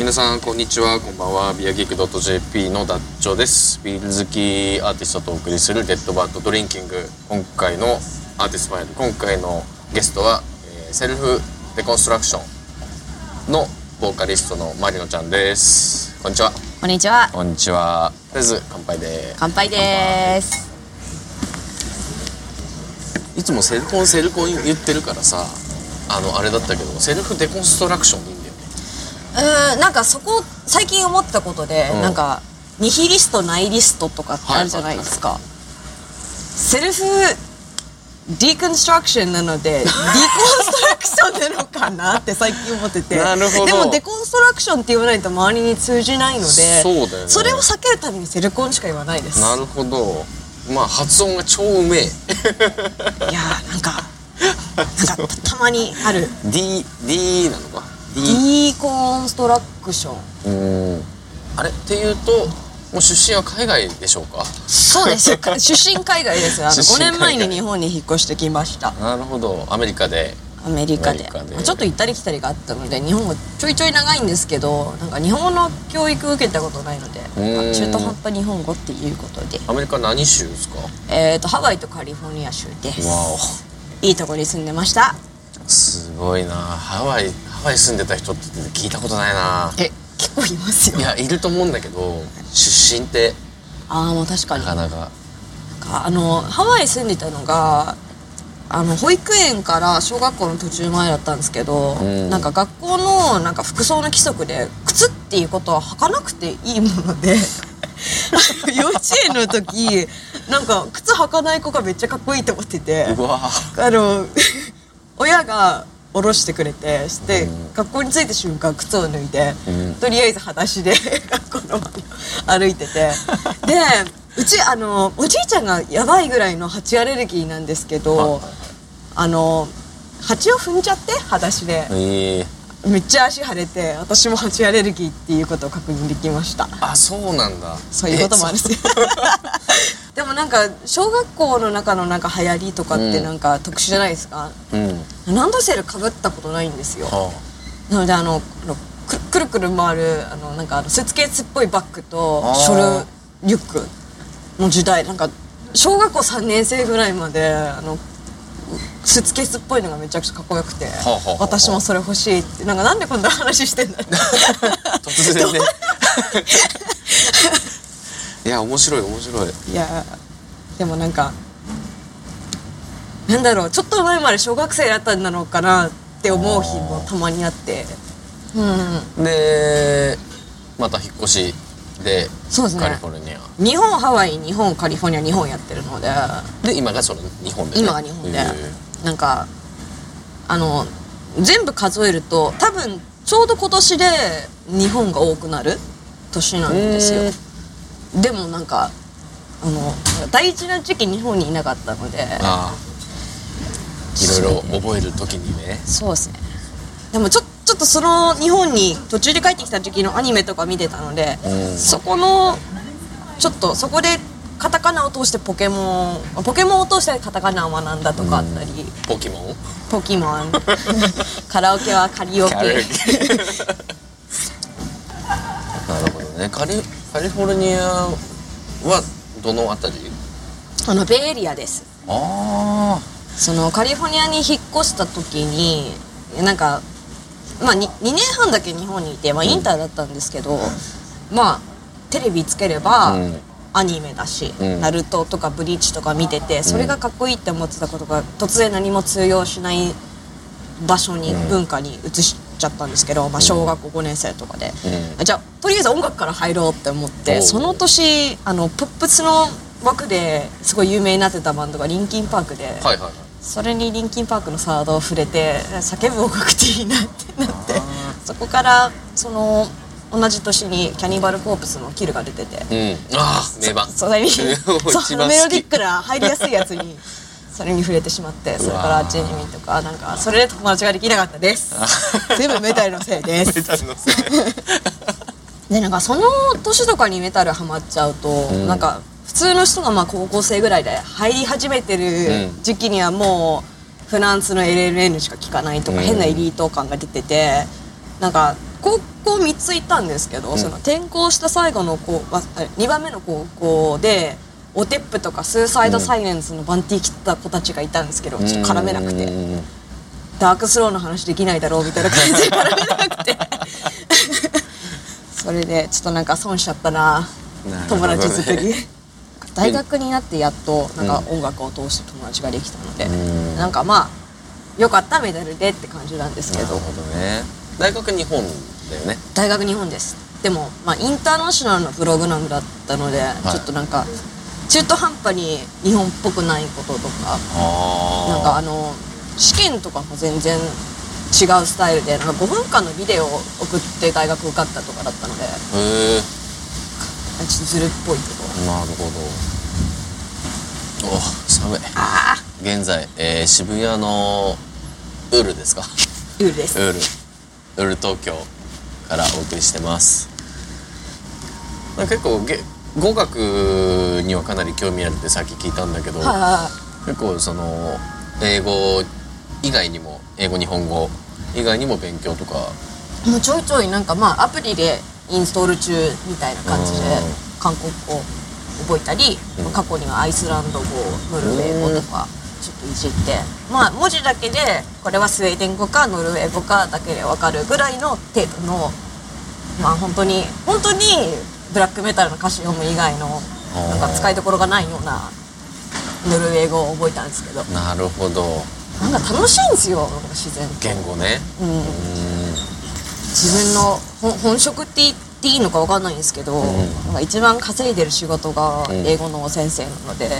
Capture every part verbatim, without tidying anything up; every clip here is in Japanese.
皆さんこんにちは、こんばんは。ビアギーク .jp のダッチョです。ビール好きアーティストとお送りするデッドバッドドリンキング。今回のアーティストファイル、今回のゲストは、えー、セルフデコンストラクションのボーカリストのマリノちゃんです。こんにちは。 こんにちは。 こんにちは。とりあえず乾杯で乾杯です。 いつもセルコンセルコン言ってるからさ、あのあれだったけどセルフデコンストラクションでいいんだよね。 うん、なんかそこ最近思ったことで、うん、なんかニヒリストナイリストとかってあるじゃないですか、はいはいはい、セルフディコンストラクションなのでディコンストラクションなのかなって最近思っててなるほど。 でもデコンストラクションって言わないと周りに通じないので、 そうだよね、 それを避けるためにセルコンしか言わないです。 なるほど。まあ発音が超うめえいやーなんかなんか た, たまにある D, D なのかディコンストラクション。うん、あれっていうともう出身は海外でしょうか。 そうですよ出身海外ですあのごねんまえに日本に引っ越してきました。 なるほど。アメリカでアメリカ で, カでちょっと行ったり来たりがあったので日本がちょいちょい長いんですけど、なんか日本語の教育受けたことないので中途半端日本語っていうことで。 アメリカ何州ですか？ えーとハワイとカリフォルニア州です。 わお、いいところに住んでました。 すごいな。ハワイハワイ住んでた人って聞いたことないな。 え、結構いますよ。 いやいると思うんだけど、出身ってああもう確かになかなか。 なんかあのハワイ住んでたのがあの保育園から小学校の途中前だったんですけど、うん、なんか学校のなんか服装の規則で靴っていうことは履かなくていいもので幼稚園の時なんか靴履かない子がめっちゃかっこいいと思ってて、 うわあの親が下ろしてくれてして、うん、学校に着いた瞬間靴を脱いで、うん、とりあえず裸足で学校の歩いててでうちあのおじいちゃんがやばいぐらいの蜂アレルギーなんですけど、あの蜂を踏んじゃって裸足で、 えー、 めっちゃ足腫れて私も蜂アレルギーっていうことを確認できました。 あ、そうなんだ。 そういうこともあるんですよでもなんか小学校の中のなんか流行りとかってなんか特殊じゃないですか、うん、ランドセルかぶったことないんですよ、はあ、なのであのく, くるくる回るあのなんかあのスーツケースっぽいバッグとショルリュックの時代、なんか小学校さんねん生ぐらいまであのスーツケースっぽいのがめちゃくちゃかっこよくて、はあはあはあ、私もそれ欲しいって。なんかなんでこんな話してんだろう突然ねいや面白い面白い。 いやでもなんかなんだろう、ちょっと前まで小学生だったんだろうかなって思う日もたまにあって、 うん、でまた引っ越しで、そうですね、カリフォルニア、 日本ハワイ日本カリフォルニア日本やってるので、 で今がその日本で、ね、 今が日本で、なんかあの全部数えると多分ちょうど今年で日本が多くなる年なんですよ。でもなんかあの大事な時期日本にいなかったので、 ああいろいろ覚える時にね。 そうですね。でもちょちょっとその日本に途中で帰ってきた時のアニメとか見てたので、そこのちょっとそこでカタカナを通してポケモンポケモンを通してカタカナを学んだとかあったり、 ポケモンポケモンカラオケはカリオケなるほどね。カリ、カリフォルニアはどのあたり？ あのベイエリアです。 ああ。 そのカリフォルニアに引っ越した時になんかまあ 2, にねんはんだけ日本にいて、まあ、インターだったんですけど、うん、まあテレビつければ、うん、アニメだし、うん、ナルトとかブリーチとか見ててそれがかっこいいって思ってたことが突然何も通用しない場所に、うん、文化に移しちゃったんですけど、まあ、小学校ごねん生とかで、うん、じゃあとりあえず音楽から入ろうって思って、その年あのポップスの枠ですごい有名になってたバンドがリンキンパークで、はいはいはい、それにリンキンパークのサードを触れて叫ぶ音楽っていいなってなって、そこからその同じ年にキャニバルコープスのキルが出てて、 うん、ああ名盤、 それにそうメロディックな入りやすいやつにそれに触れてしまって、それからジェニミンとかなんかそれで友達ができなかったです。全部メタルのせいです。メタルのせいでなんかその年とかにメタルハマっちゃうと、うん、なんか普通の人がまあ高校生ぐらいで入り始めてる時期にはもうフランスの エルエルエヌ しか聴かないとか、うん、変なエリート感が出てて、なんか高校みっつ行ったんですけど、 うん、 その転校した最後のこうにばんめの高校でオテップとかスーサイドサイレンスのバンティー切った子たちがいたんですけど、ちょっと絡めなくて、ダークスローの話できないだろうみたいな感じで絡めなくてそれでちょっとなんか損しちゃったな、友達作り大学になってやっとなんか音楽を通して友達ができたので、うん、なんかまあよかったメダルでって感じなんですけど。 なるほどね。大学日本だよね。 大学日本です。でも、まあ、インターナショナルのプログラムだったので、はい、ちょっとなんか中途半端に日本っぽくないこととか、なんかあの試験とかも全然違うスタイルで、なんかごふんかんのビデオを送って大学受かったとかだったので、へえ、 ちょっとずるっぽいけど。 なるほど。お、寒い。あ現在、えー、渋谷のウールですか。 ウールです。 ウールウール東京からお送りしてます。結構語学にはかなり興味あるってさっき聞いたんだけど、はいはい、結構その英語以外にも英語日本語以外にも勉強とかもうちょいちょいなんかまあアプリでインストール中みたいな感じで韓国語覚えたり、うん、過去にはアイスランド語ノルウェー語とかちょっといじって、まあ文字だけでこれはスウェーデン語かノルウェー語かだけで分かるぐらいの程度の、まあ本当に本当にブラックメタルの歌詞読む以外のなんか使いどころがないようなノルウェー語を覚えたんですけど。 なるほど。 なんか楽しいんですよ、自然と。 言語ね。うん。うん自分の本職って言っていいのか分かんないんですけど、うん、なんか一番稼いでる仕事が英語の先生なので、うんはい、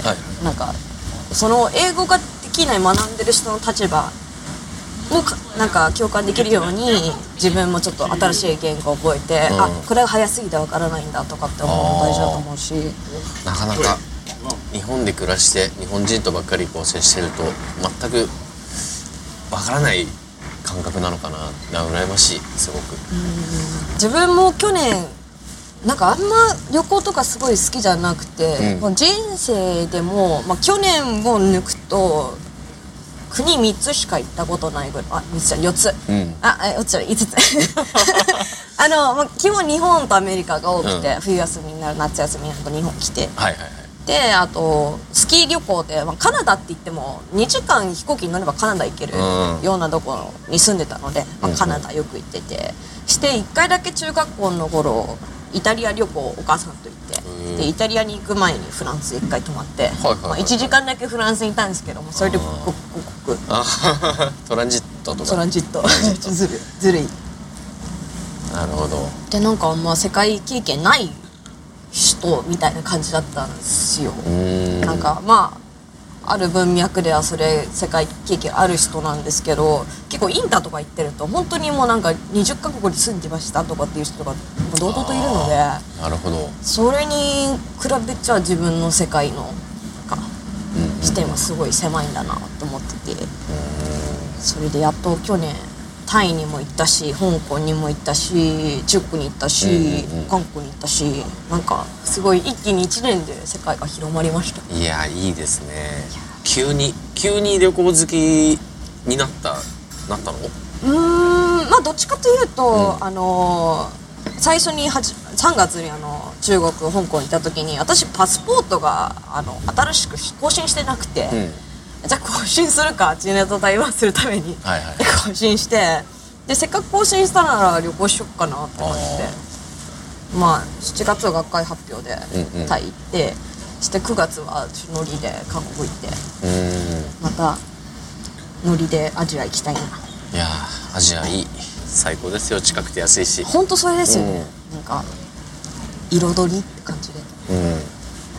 なんかその英語ができない学んでる人の立場もなんか共感できるように自分もちょっと新しい言語を覚えて、うん、あこれが早すぎて分からないんだとかって思うの大事だと思うし、 なかなか日本で暮らして日本人とばっかりこう接してると全く分からない感覚なのかな。羨ましい、すごく。 うん自分も去年なんかあんま旅行とかすごい好きじゃなくて、うん、人生でも、まあ、去年を抜くと国みっつしか行ったことないぐらい、あみっつじゃよっつ、うん、あえよっつじゃいつつあの、まあ、基本日本とアメリカが多くて、うん、冬休みになる夏休みになると日本来て、はいはいはい、であとスキー旅行で、まあ、カナダって言ってもにじかん飛行機に乗ればカナダ行けるようなところに住んでたので、まあ、カナダよく行ってて、していっかいだけ中学校の頃イタリア旅行お母さんと行って、でイタリアに行く前にフランスいっかい泊まって、はいはいはいはい、まあ、いちじかんだけフランスにいたんですけども、それでごこくトランジットとかトランジットずるずるい。 なるほど。 でなんかまあ世界経験ない人みたいな感じだったんですよ。んなんかまあある文脈ではそれ世界経験ある人なんですけど、結構インターとか行ってると本当にもうなんかにじゅっかこくに住んでましたとかっていう人が堂々といるので、 なるほど。 それに比べちゃ自分の世界のか視点はすごい狭いんだなと思ってて、それでやっと去年タイにも行ったし香港にも行ったし中国に行ったし、うんうん、韓国に行ったし、なんかすごい一気にいちねんで世界が広まりました。 いやいいですね。急に急に旅行好きになったなったの？ うーんまあどっちかというと、うん、あの最初にさんがつにあの中国香港に行った時に私パスポートがあの新しく更新してなくて、うん、じゃあ更新するかチネと対話するために、はいはい、更新してでせっかく更新したなら旅行しよっかなって感じで、まあしちがつは学会発表でタイ行って、うんうん、してくがつはノリで韓国行って、またノリでアジア行きたいな。いやアジアいい、最高ですよ。近くて安いし。 本当それですよね、うん、なんか彩りって感じで、うん、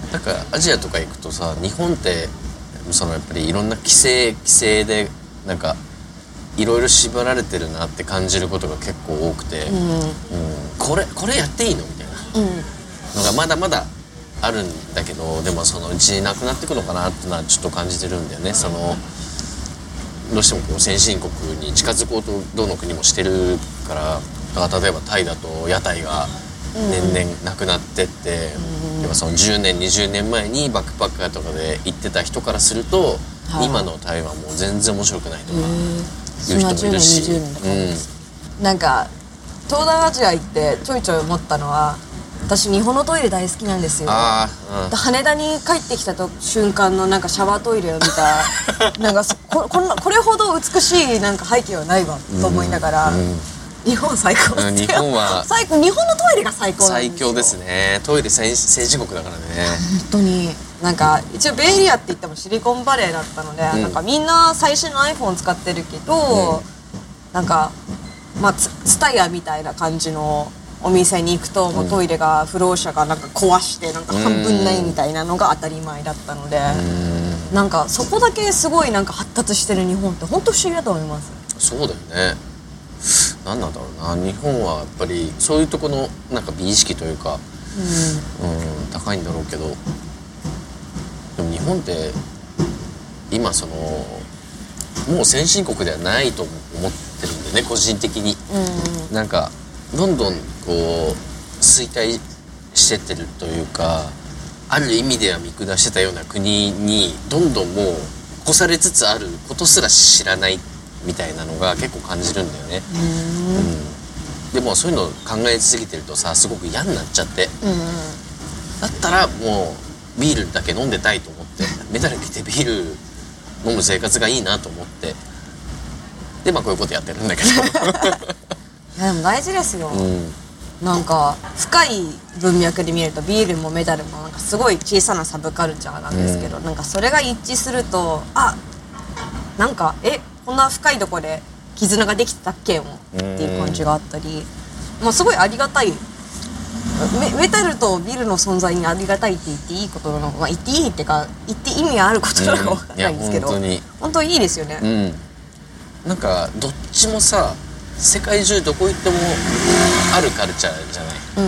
なんかアジアとか行くとさ、日本ってそのやっぱりいろんな規制規制でなんかいろいろ縛られてるなって感じることが結構多くて、うんうん、これこれやっていいのみたいなのがまだまだあるんだけど、でもそのうちなくなってくのかなってのはちょっと感じてるんだよね。そのどうしてもこう先進国に近づこうとどの国もしてるから、だから例えばタイだと屋台が年々なくなってって、うん、やっぱそのじゅうねんにじゅうねんまえにバックパッカーとかで行ってた人からすると、はい、今のタイはもう全然面白くないとかいう人もいるし、 うん、なんか東南アジア行ってちょいちょい思ったのは、私日本のトイレ大好きなんですよ。 あ、うん、 羽田に帰ってきたと瞬間のなんかシャワートイレを見たなんかここんなこれほど美しいなんか背景はないわと思いながら、うんうん、日本最高ですよ。 日本は最高、日本のトイレが最高なんですよ。 最強ですね。トイレ先進国だからね。 本当になんか一応ベイエリアって言ってもシリコンバレーだったので、うん、なんかみんな最新の iPhone 使ってるけど、うん、なんかまあツタヤみたいな感じのお店に行くと、もうトイレが不老者がなんか壊してなんか半分ないみたいなのが当たり前だったので、なんかそこだけすごいなんか発達してる日本って本当不思議だと思います。 そうだよね。何なんだろうな、日本はやっぱりそういうとこのなんか美意識というか、うん、うん、高いんだろうけど、でも日本って今そのもう先進国ではないと思ってるんでね、個人的に、うん、なんかどんどんこう衰退してってるというか、ある意味では見下してたような国にどんどんもう越されつつあることすら知らないみたいなのが結構感じるんだよね。うん、でもそういうの考えすぎてるとさ、すごく嫌になっちゃって、うん、だったらもうビールだけ飲んでたいと思ってメダル着てビール飲む生活がいいなと思って、でまあこういうことやってるんだけどいやでも大事ですよ、うん、なんか深い文脈で見るとビールもメダルもなんかすごい小さなサブカルチャーなんですけど、うん、なんかそれが一致すると、あ、なんかえこんな深いところで絆ができてたっけもっていう感じがあったり、まあ、すごいありがたい メ, メタルとビールの存在にありがたいって言っていいことなのか、まあ、言っていいっていうか言って意味あることなのか分からないんですけど、うん、本当に本当にいいですよね、 うん、なんかどっちもさ世界中どこ行ってもあるカルチャーじゃない、うん、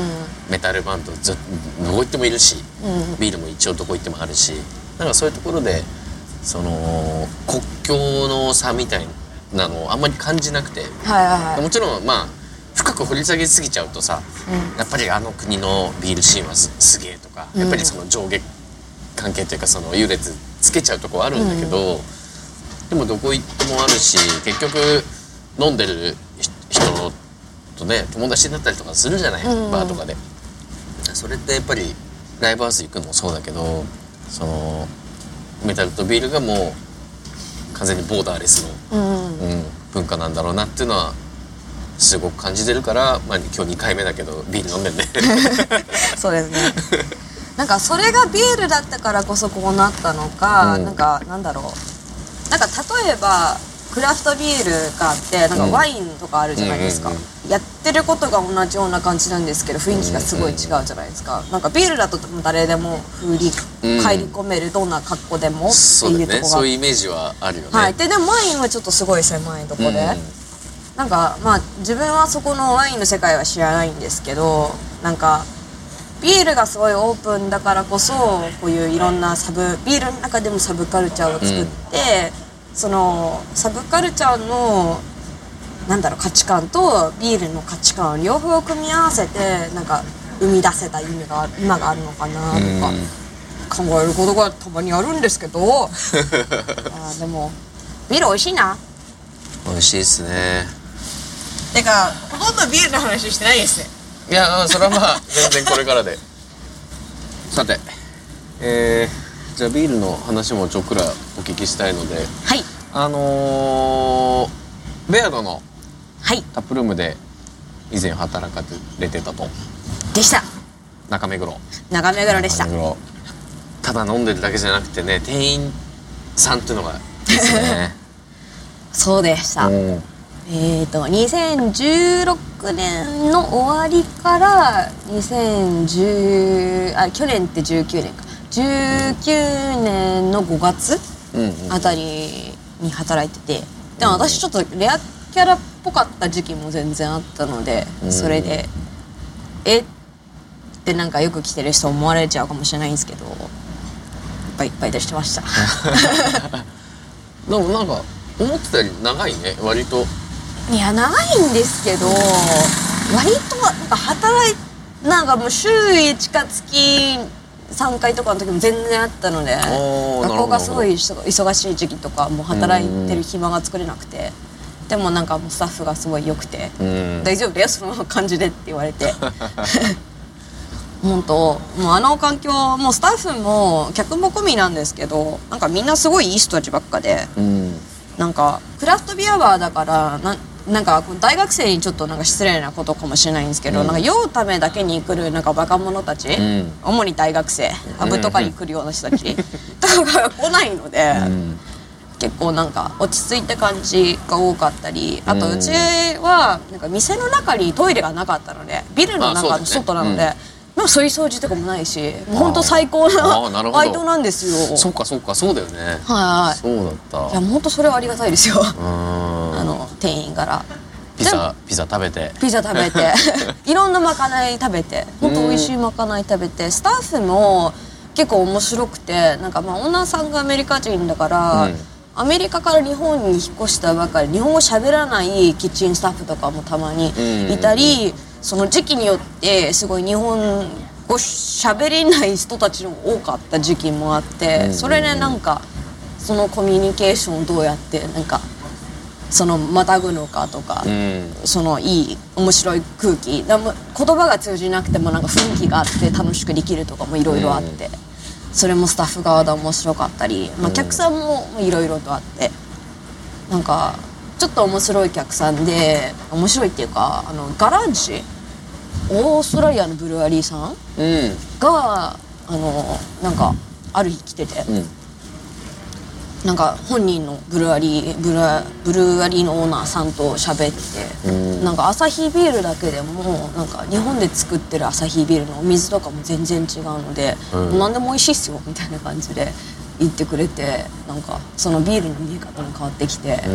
メタルバンドずどこ行ってもいるし、うん、ビールも一応どこ行ってもあるし、なんかそういうところでその国境の差みたいなのをあんまり感じなくて、はいはいはい、もちろんまあ深く掘り下げすぎちゃうとさ、うん、やっぱりあの国のビールシーンは す, すげえとか、うん、やっぱりその上下関係というかその優劣つけちゃうとこはあるんだけど、うん、でもどこ行ってもあるし、結局飲んでる人とね友達になったりとかするじゃない、うん、バーとかで。それってやっぱりライブハウス行くのもそうだけど、そのメタルとビールがもう完全にボーダーレスの、うんうん、文化なんだろうなっていうのはすごく感じてるから、まあ、今日にかいめだけどビール飲んでんねそうですね。なんかそれがビールだったからこそこうなったのか、うん、なんかなんだろう、なんか例えばクラフトビールがあってなんかワインとかあるじゃないですか、うんうんうんうん、やってることが同じような感じなんですけど雰囲気がすごい違うじゃないですか、うんうん、なんかビールだと誰でも風に帰り込める、どんな格好でもっていうところが、うん、そうだね、そういうイメージはあるよね、はい、で, でもワインはちょっとすごい狭いところで、うん、なんかまあ自分はそこのワインの世界は知らないんですけど、なんかビールがすごいオープンだからこそこういういろんなサブビールの中でもサブカルチャーを作って、うん、そのサブカルチャーのなんだろう価値観とビールの価値観両方を組み合わせてなんか生み出せた意味が今があるのかなとか考えることがたまにあるんですけどあでもビール美味しいな。 美味しいですね。 てかほとんどビールの話してないですね。 いやそれはまあ全然これからでさて、えー、じゃあビールの話もちょっくらお聞きしたいので、はい、あのー、ベアドのタップルームで以前働かれてたと。 でした。 中目黒中目黒でした。 ただ飲んでるだけじゃなくてね、店員さんっていうのがいいですねそうでした、うん、えーとにせんじゅうろくねんの終わりからにせんじゅうあ去年ってじゅうきゅうねんかじゅうきゅうねんのごがつあたりに働いてて、でも私ちょっとレアキャラっぽかった時期も全然あったので、それでえってなんかよく来てる人思われちゃうかもしれないんですけど、いっぱいいっぱい出してましたでもなんか思ってたより長いね割と。 いや長いんですけど割となんか働いなんかもう週いちか月さんかいとかの時も全然あったので、学校がすごい忙しい時期とかもう働いてる暇が作れなくて、 でもなんかもうスタッフがすごい良くて、 うん、 大丈夫だよその感じでって言われて本当もうあの環境もうスタッフも客も込みなんですけど、なんかみんなすごいいい人たちばっかで、うん、なんかクラフトビアバーだからななんか大学生にちょっとなんか失礼なことかもしれないんですけど、うん、なんか酔うためだけに来るなんか若者たち、うん、主に大学生アブとかに来るような人たちとかが来ないので、うん、結構なんか落ち着いた感じが多かったり、あとうちはなんか店の中にトイレがなかったので、ビルの中の外なので、まあそういう掃除とかもないし、もう本当最高なバイトなんですよ。 そうかそうか、そうだよね。 はい、 そうだった。 いや本当それはありがたいですよ。あの店員からピザピザ食べてピザ食べていろんなまかない食べて、本当美味しいまかない食べて、スタッフも結構面白くて、なんかまあオーナーさんがアメリカ人だから、うん、アメリカから日本に引っ越したばかり日本語喋らないキッチンスタッフとかもたまにいたり、その時期によってすごい日本語喋れない人たちの多かった時期もあって、それでなんかそのコミュニケーションをどうやってなんかそのまたぐのかとか、そのいい面白い空気、言葉が通じなくてもなんか雰囲気があって楽しくできるとかもいろいろあって、それもスタッフ側で面白かったり、まあ、客さんもいろいろとあって、なんかちょっと面白い客さんで、面白いっていうか、あのガラージオーストラリアのブルワリーさんが、うん、あのなんかある日来てて、うん、なんか本人のブルワリーブルブルワリーのオーナーさんと喋って、うん、なんかアサヒビールだけでもなんか日本で作ってるアサヒビールのお水とかも全然違うので、うん、何でも美味しいっすよみたいな感じで言ってくれて、なんかそのビールの見え方も変わってきて、うん、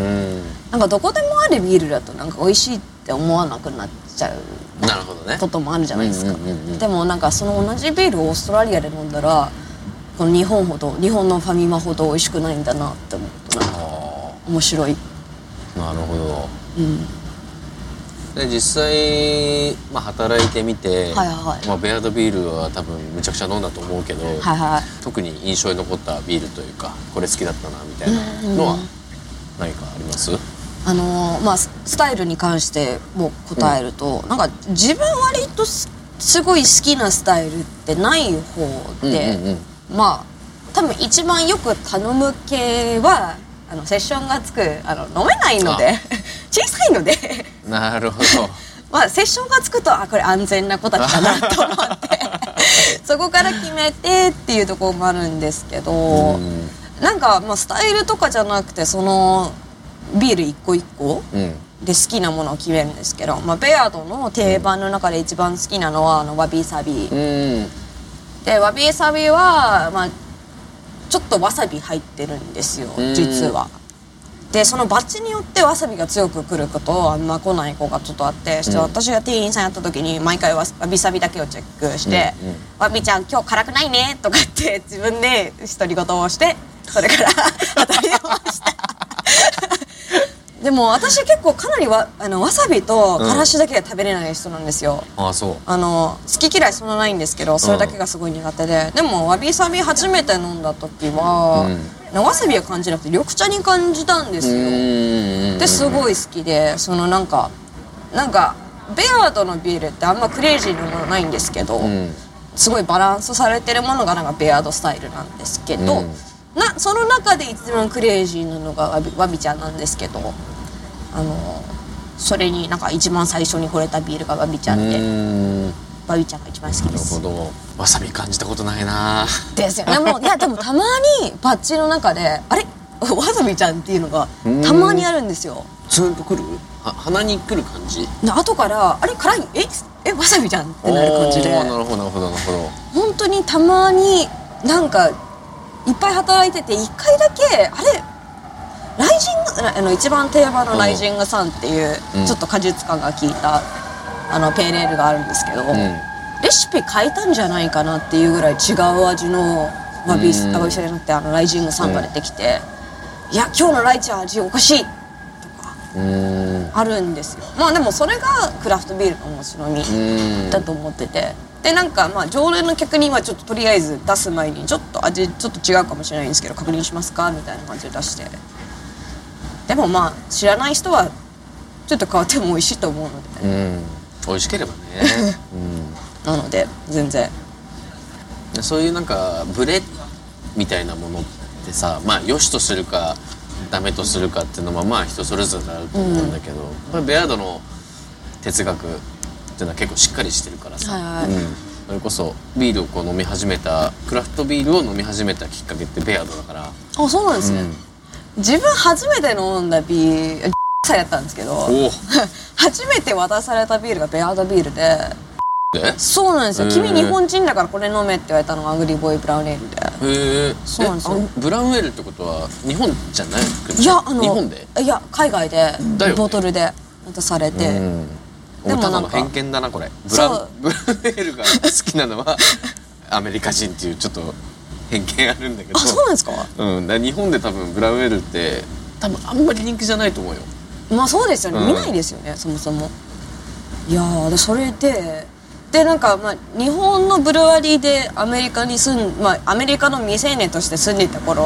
なんかどこでもあるビールだとなんか美味しいって思わなくなっちゃうこともあるじゃないですか。でもなんかその同じビールをオーストラリアで飲んだら、この日本ほど日本のファミマほど美味しくないんだなって思うと、なんか面白い。 なるほど、うん、で実際、まあ、働いてみて、はいはいまあ、ベアードビールは多分むちゃくちゃ飲んだと思うけど、はいはい、特に印象に残ったビールというかこれ好きだったなみたいなのは何かあります？ あのーまあ、スタイルに関しても答えると、うん、なんか自分割とすごい好きなスタイルってない方で、うんうんうん、まあ多分一番よく頼む系はあのセッションがつくあの飲めないので小さいのでなるほどまあセッションがつくとあこれ安全な子たちだなと思ってそこから決めてっていうところもあるんですけど、うん、なんか、まあ、スタイルとかじゃなくてそのビール一個一個で好きなものを決めるんですけど、まあ、ベアードの定番の中で一番好きなのはあのワビサビ、うん、でワビサビは、まあ、ちょっとわさび入ってるんですよ実は。でそのバッチによってわさびが強くくる子とあんま来ない子がちょっとあって、うん、私が店員さんやった時に毎回わびさびだけをチェックして「うんうん、わびちゃん今日辛くないね」とかって自分で独り言をしてそれから当たりましたでも私結構かなり わ, あのわさびとからしだけが食べれない人なんですよ、 うん、あそうあの好き嫌いそんなないんですけどそれだけがすごい苦手で、うん、でもわびさび初めて飲んだ時は、うん、わさびは感じなくて緑茶に感じたんですよ。ですごい好きで、そのなんかなんかベアードのビールってあんまクレイジーなものないんですけど、うん、すごいバランスされてるものがなんかベアードスタイルなんですけど、うん、なその中で一番クレイジーなのがわび、わびちゃんなんですけど、あのそれになんか一番最初に惚れたビールがわびちゃんで、んわびちゃんが一番好きです。 なるほど。わさび感じたことないなですよね。もういやでもたまにパッチの中であれわさびちゃんっていうのがたまにあるんですよ。 ツンとくるは鼻にくる感じ後からあれ辛いええわさびじゃんってなる感じで。 なるほどなるほどなるほど。 本当にたまになんかいっぱい働いてていっかいだけあれライジングあの一番定番のライジングさんっていう、うん、ちょっと果実感が効いたあのペーレールがあるんですけど、うん、レシピ変えたんじゃないかなっていうぐらい違う味のワビス、うん、あワビスじゃなくてあのライジングさんが出てきて、うん、いや今日のライチ味おかしいとかあるんですよ。まあでもそれがクラフトビールの面白みだと思ってて、でなんかまあ常連の客にはちょっととりあえず出す前にちょっと味ちょっと違うかもしれないんですけど確認しますかみたいな感じで出して、でもまあ知らない人はちょっと変わっても美味しいと思うので、ね、 うん美味しければね、 うん、なので全然そういうなんかブレみたいなものってさ、まあ良しとするかダメとするかっていうのはまあ人それぞれあると思うんだけど、うん、ベアードの哲学っていうのは結構しっかりしてるからさ、はいはい、うん、それこそビールをこう飲み始めたクラフトビールを飲み始めたきっかけってベアードだから。 あ、そうなんですね、うん、自分初めて飲んだビール歳だったんですけど初めて渡されたビールがベアードビールで、 えそうなんですよ。君日本人だからこれ飲めって言われたのがアグリーボーイブラウンエールで。 へえ。 そうなんですよ。 ブラウンエールってことは日本じゃない？ いや、あの日本で？ いや、海外でボトルで渡されて。 でもなんか偏見だなこれ。ブラウンブラウンエールが好きなのはアメリカ人っていうちょっと偏見あるんだけど。 あ、そうなんですか？ うん。だ日本で多分ブラウンエールって多分あんまり人気じゃないと思うよ。 まあそうですよね、うん、見ないですよねそもそも。いやー、それででなんか、まあ、日本のブルワリーでアメリカに住ん、まあ、アメリカの未成年として住んでいた頃、うん、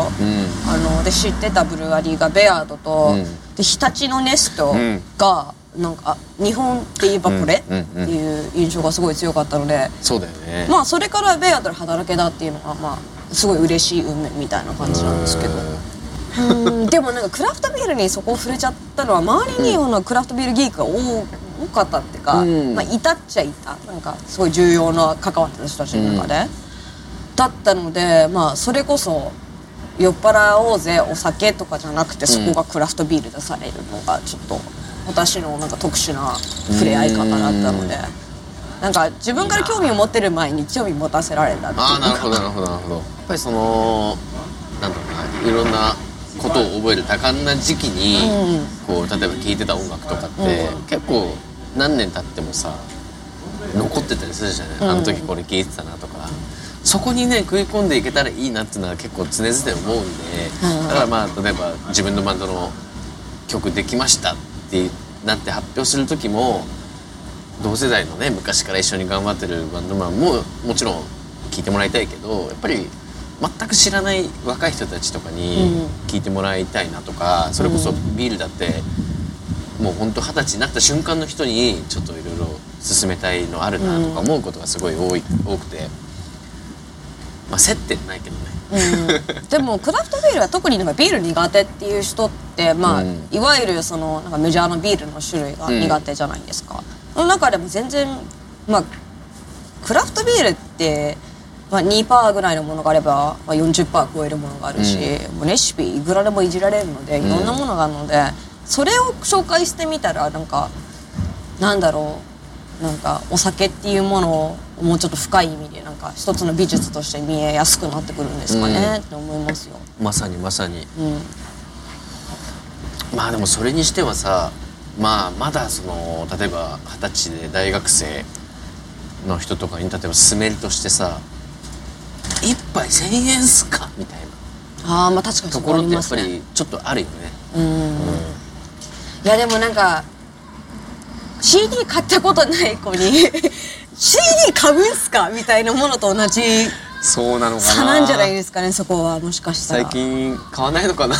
あので知ってたブルワリーがベアードと、うん、で日立のネストが、うん、なんか日本って言えばこれ、うんうんうん、っていう印象がすごい強かったので、 そうだよね。 まあそれからベアードで働けたっていうのが、まあ、すごい嬉しい運命みたいな感じなんですけど。うんでもなんかクラフトビールにそこを触れちゃったのは周りにこのクラフトビールギークが多かったっていうか、うん、まあ、いたっちゃいたなんかすごい重要な関わってた人たちの中で、うん、だったので、まあ、それこそ酔っ払おうぜお酒とかじゃなくてそこがクラフトビール出されるのがちょっと私のなんか特殊な触れ合い方だったので、うん、なんか自分から興味を持ってる前に興味持たせられたっていうか。 あ、なるほどなるほどなるほど。やっぱりそのなんだろうな、いろんなことを覚える多感な時期に、うん、こう例えば聴いてた音楽とかって、うん、結構何年経ってもさ残ってたりするじゃない、うん、あの時これ聴いてたなとか、そこにね食い込んでいけたらいいなっていうのは結構常々思うんで、うん、だからまあ例えば自分のバンドの曲できましたってなって発表する時も同世代のね昔から一緒に頑張ってるバンドマンももちろん聴いてもらいたいけど、やっぱり全く知らない若い人たちとかに聞いてもらいたいなとか、うん、それこそビールだってもうほんと二十歳になった瞬間の人にちょっといろいろ勧めたいのあるなとか思うことがすごい多い多くて、まあ接点ないけどね、 うん、でもクラフトビールは特になんかビール苦手っていう人って、まあ、うん、いわゆるそのなんかメジャーなビールの種類が苦手じゃないですか、うん、その中でも全然、まあ、クラフトビールってまあ、にパーセント ぐらいのものがあれば、まあ、よんじゅっパーセント 超えるものがあるし、うん、もうレシピいくらでもいじられるのでいろんなものがあるので、うん、それを紹介してみたらなんかなんだろう、なんかお酒っていうものをもうちょっと深い意味でなんか一つの美術として見えやすくなってくるんですかね、うん、って思いますよ。 まさにまさに、うん、まあでもそれにしてはさ、まあまだその例えば二十歳で大学生の人とかに例えば勧めるとしてさ一杯せんえんっすかみたいな、 あー、まあ確かにところってやっぱりちょっとあるよね。うん、うん、 いやでもなんか シーディー 買ったことない子にシーディー 買うんすかみたいなものと同じそうなのかな差なんじゃないですかね。そこはもしかしたら最近買わないのかな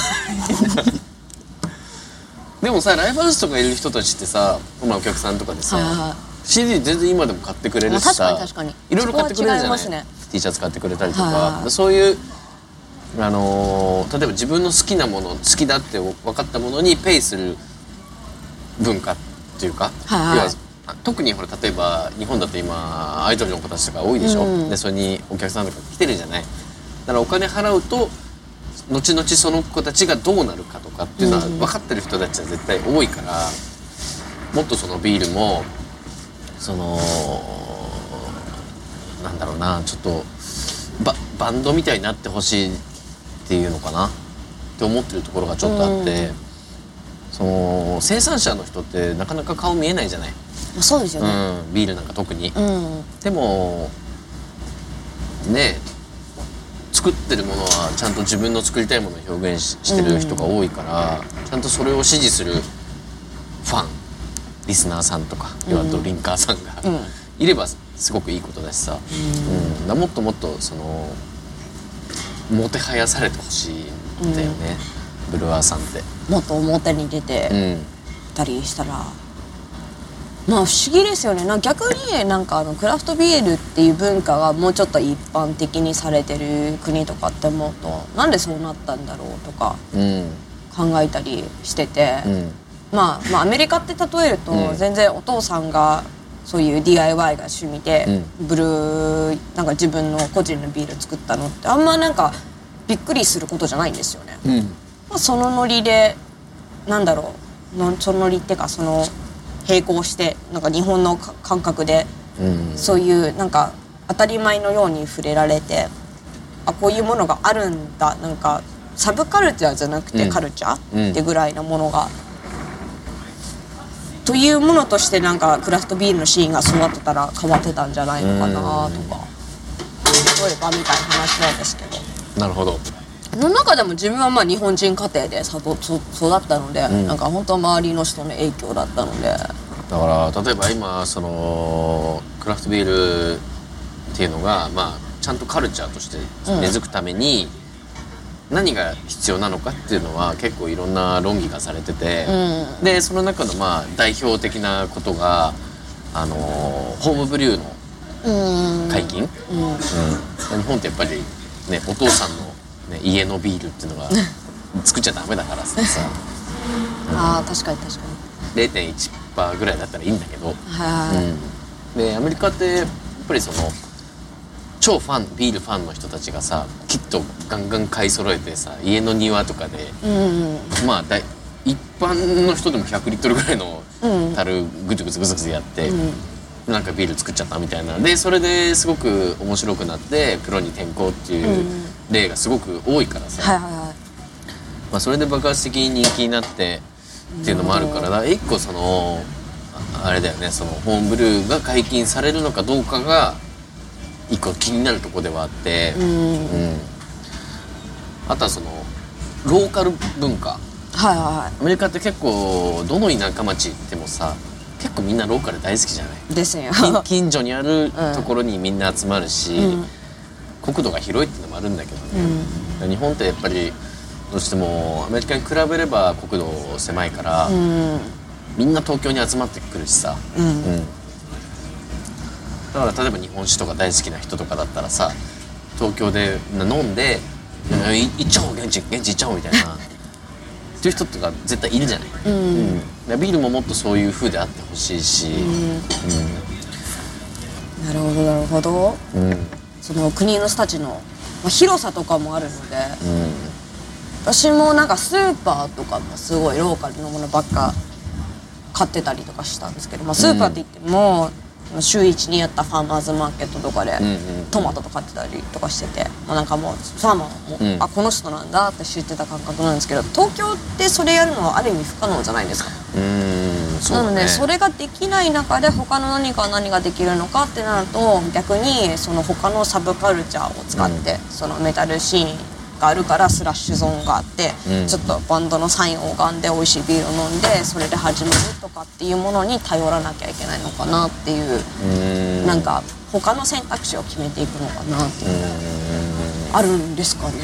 でもさライブハウスとかいる人たちってさ、お客さんとかでさ、はいはい、シーディー 全然今でも買ってくれるしさ、 確かに確かにいろいろ買ってくれるじゃない、ね、T シャツ買ってくれたりとか、そういう、あのー、例えば自分の好きなもの好きだって分かったものにペイする文化っていうか、はい、要は特にほら例えば日本だと今アイドルの子たちとか多いでしょ、うん、でそれにお客さんとか来てるじゃない。だからお金払うと後々その子たちがどうなるかとかっていうのは分かってる人たちは絶対多いから、もっとそのビールもそのなんだろうな、ちょっと バ, バンドみたいになってほしいっていうのかなって思ってるところがちょっとあって、うん、その生産者の人ってなかなか顔見えないじゃない。 そうですよね、 うん、ビールなんか特に、 うん、 でもね作ってるものはちゃんと自分の作りたいものを表現 し, してる人が多いから、うん、ちゃんとそれを支持するファンリスナーさんとか、うん、ドリンカーさんが、うん、いればすごくいいことだしさ、うんうん、だもっともっとそのもてはやされてほしいんだよね、うん、ブルワーさんってもっと表に出て、 たりしたらまあ不思議ですよね。なんか逆になんかあのクラフトビールっていう文化がもうちょっと一般的にされてる国とかって思うとなんでそうなったんだろうとか考えたりしてて、うん、まあ、まあアメリカって例えると全然お父さんがそういう ディーアイワイが趣味で、うん、ブルーなんか自分の個人のビール作ったのってあんまなんかびっくりすることじゃないんですよね、うんまあ、そのノリでなんだろうのそのノリっていうかその並行してなんか日本の感覚で、うん、そういうなんか当たり前のように触れられてあこういうものがあるんだなんかサブカルチャーじゃなくてカルチャー、うん、ってぐらいのものがというものとしてなんかクラフトビールのシーンが育ってたら変わってたんじゃないのかなとか例えばみたいな話なんですけど。 なるほど。 の中でも自分はまあ日本人家庭で育ったので、うん、なんか本当周りの人の影響だったのでだから例えば今そのクラフトビールっていうのが、まあ、ちゃんとカルチャーとして根付くために何が必要なのかっていうのは結構いろんな論議がされてて、うん、でその中のまあ代表的なことがあのホームブリューの解禁、うんうんうん、日本ってやっぱり、ね、お父さんのね、家のビールっていうのが作っちゃダメだからさうん、あ確かに確かにれいてんいちパーセント ぐらいだったらいいんだけど、うん、でアメリカってやっぱりその超ファンビールファンの人たちがさきっとガンガン買い揃えてさ家の庭とかで、うんうん、まあだい一般の人でもひゃくリットルぐらいの樽ぐつぐつぐつぐつやって、うん、なんかビール作っちゃったみたいなでそれですごく面白くなってプロに転向っていう例がすごく多いからさ、はいはいはいまあ、それで爆発的に人気になってっていうのもあるからだ一個そのあれだよねそのホームブルーが解禁されるのかどうかが一個気になるところではあって、うんうん、あとはそのローカル文化、はいはい、アメリカって結構どの田舎町行ってもさ結構みんなローカル大好きじゃないですよ近所にあるところにみんな集まるし、うん、国土が広いっていうのもあるんだけどね、うん、日本ってやっぱりどうしてもアメリカに比べれば国土狭いから、うん、みんな東京に集まってくるしさ、うんうん、だから例えば日本酒とか大好きな人とかだったらさ東京で飲んで行っちゃおう現地現地行っちゃおうみたいなっていう人とか絶対いるじゃない、うんうん、ビールももっとそういう風であってほしいし、うんうん、 なるほどなるほど、うん、その国の人たちの、まあ、広さとかもあるので、うん、私もなんかスーパーとかもすごいローカルのものばっか買ってたりとかしたんですけど、まあ、スーパーって言っても、うん、週一にやったファーマーズマーケットとかでトマトとか買ってたりとかしてて、まあ、なんかもうファーマーも、うん、あこの人なんだって知ってた感覚なんですけど東京ってそれやるのはある意味不可能じゃないですか。うーんそうだね、なのでそれができない中で他の何か何ができるのかってなると逆にその他のサブカルチャーを使って、うん、そのメタルシーンがあるからスラッシュゾーンがあって、うん、ちょっとバンドのサインを拝んで美味しいビールを飲んでそれで始めるとかっていうものに頼らなきゃいけないのかなっていう、うん、なんか他の選択肢を決めていくのかなっていうのがあるんですかね。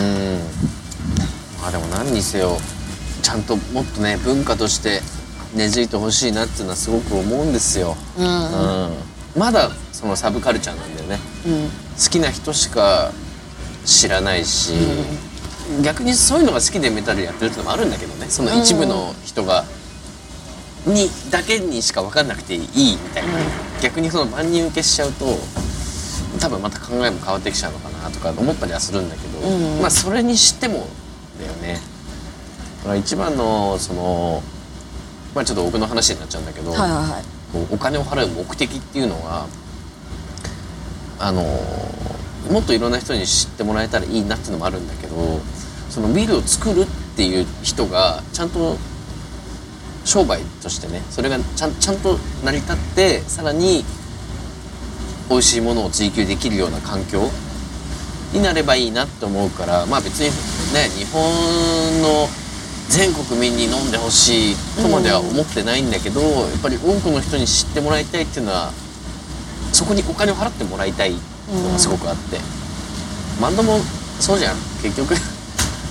うんまあでも何にせよちゃんともっとね文化として根付いてほしいなっていうのはすごく思うんですよ、うんうん、まだそのサブカルチャーなんだよね、うん、好きな人しか知らないし、うん、逆にそういうのが好きでメタルやってるってのもあるんだけどねその一部の人が、うん、にだけにしか分かんなくていいみたいな、うん、逆にその万人受けしちゃうと多分また考えも変わってきちゃうのかなとか思ったりはするんだけど、うん、まあそれにしてもだよね。だから一番のそのまあちょっと僕の話になっちゃうんだけど、はいはいはい、こうお金を払う目的っていうのはあのもっといろんな人に知ってもらえたらいいなっていうのもあるんだけどそのビールを作るっていう人がちゃんと商売としてねそれがちゃん、ちゃんと成り立ってさらに美味しいものを追求できるような環境になればいいなって思うからまあ別にね日本の全国民に飲んでほしいとまでは思ってないんだけど、うん、やっぱり多くの人に知ってもらいたいっていうのはそこにお金を払ってもらいたいのがすごくあって、うん、バンドもそうじゃん結局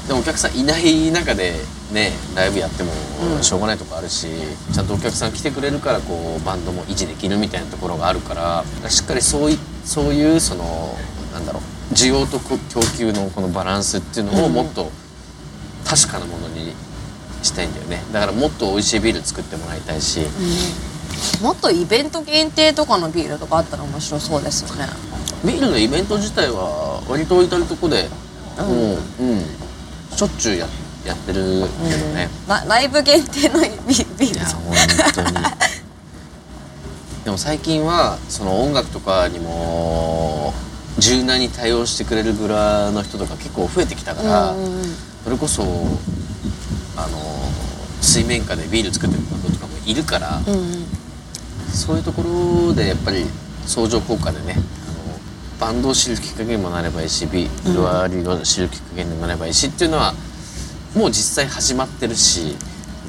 でもお客さんいない中でねライブやってもしょうがないとこあるし、うん、ちゃんとお客さん来てくれるからこうバンドも維持できるみたいなところがあるから、しっかりそういそういうそのなんだろう需要と供給のこのバランスっていうのをもっと確かなものにしたいんだよね。だからもっと美味しいビール作ってもらいたいし、 うん、もっとイベント限定とかのビールとかあったら面白そうですよね。 ビールのイベント自体は割と置いてあるとこで、うん、もう、うん、しょっちゅう や, やってるけどね、 うん、ライブ限定のビール。いや本当にでも最近はその音楽とかにも柔軟に対応してくれるブラの人とか結構増えてきたから、うん、それこそあの水面下でビール作ってるバンドとかもいるから、うん、そういうところでやっぱり相乗効果でね、バンドを知るきっかけにもなればいいし、ビール割りを知るきっかけにもなればいいしっていうのはもう実際始まってるし、うん、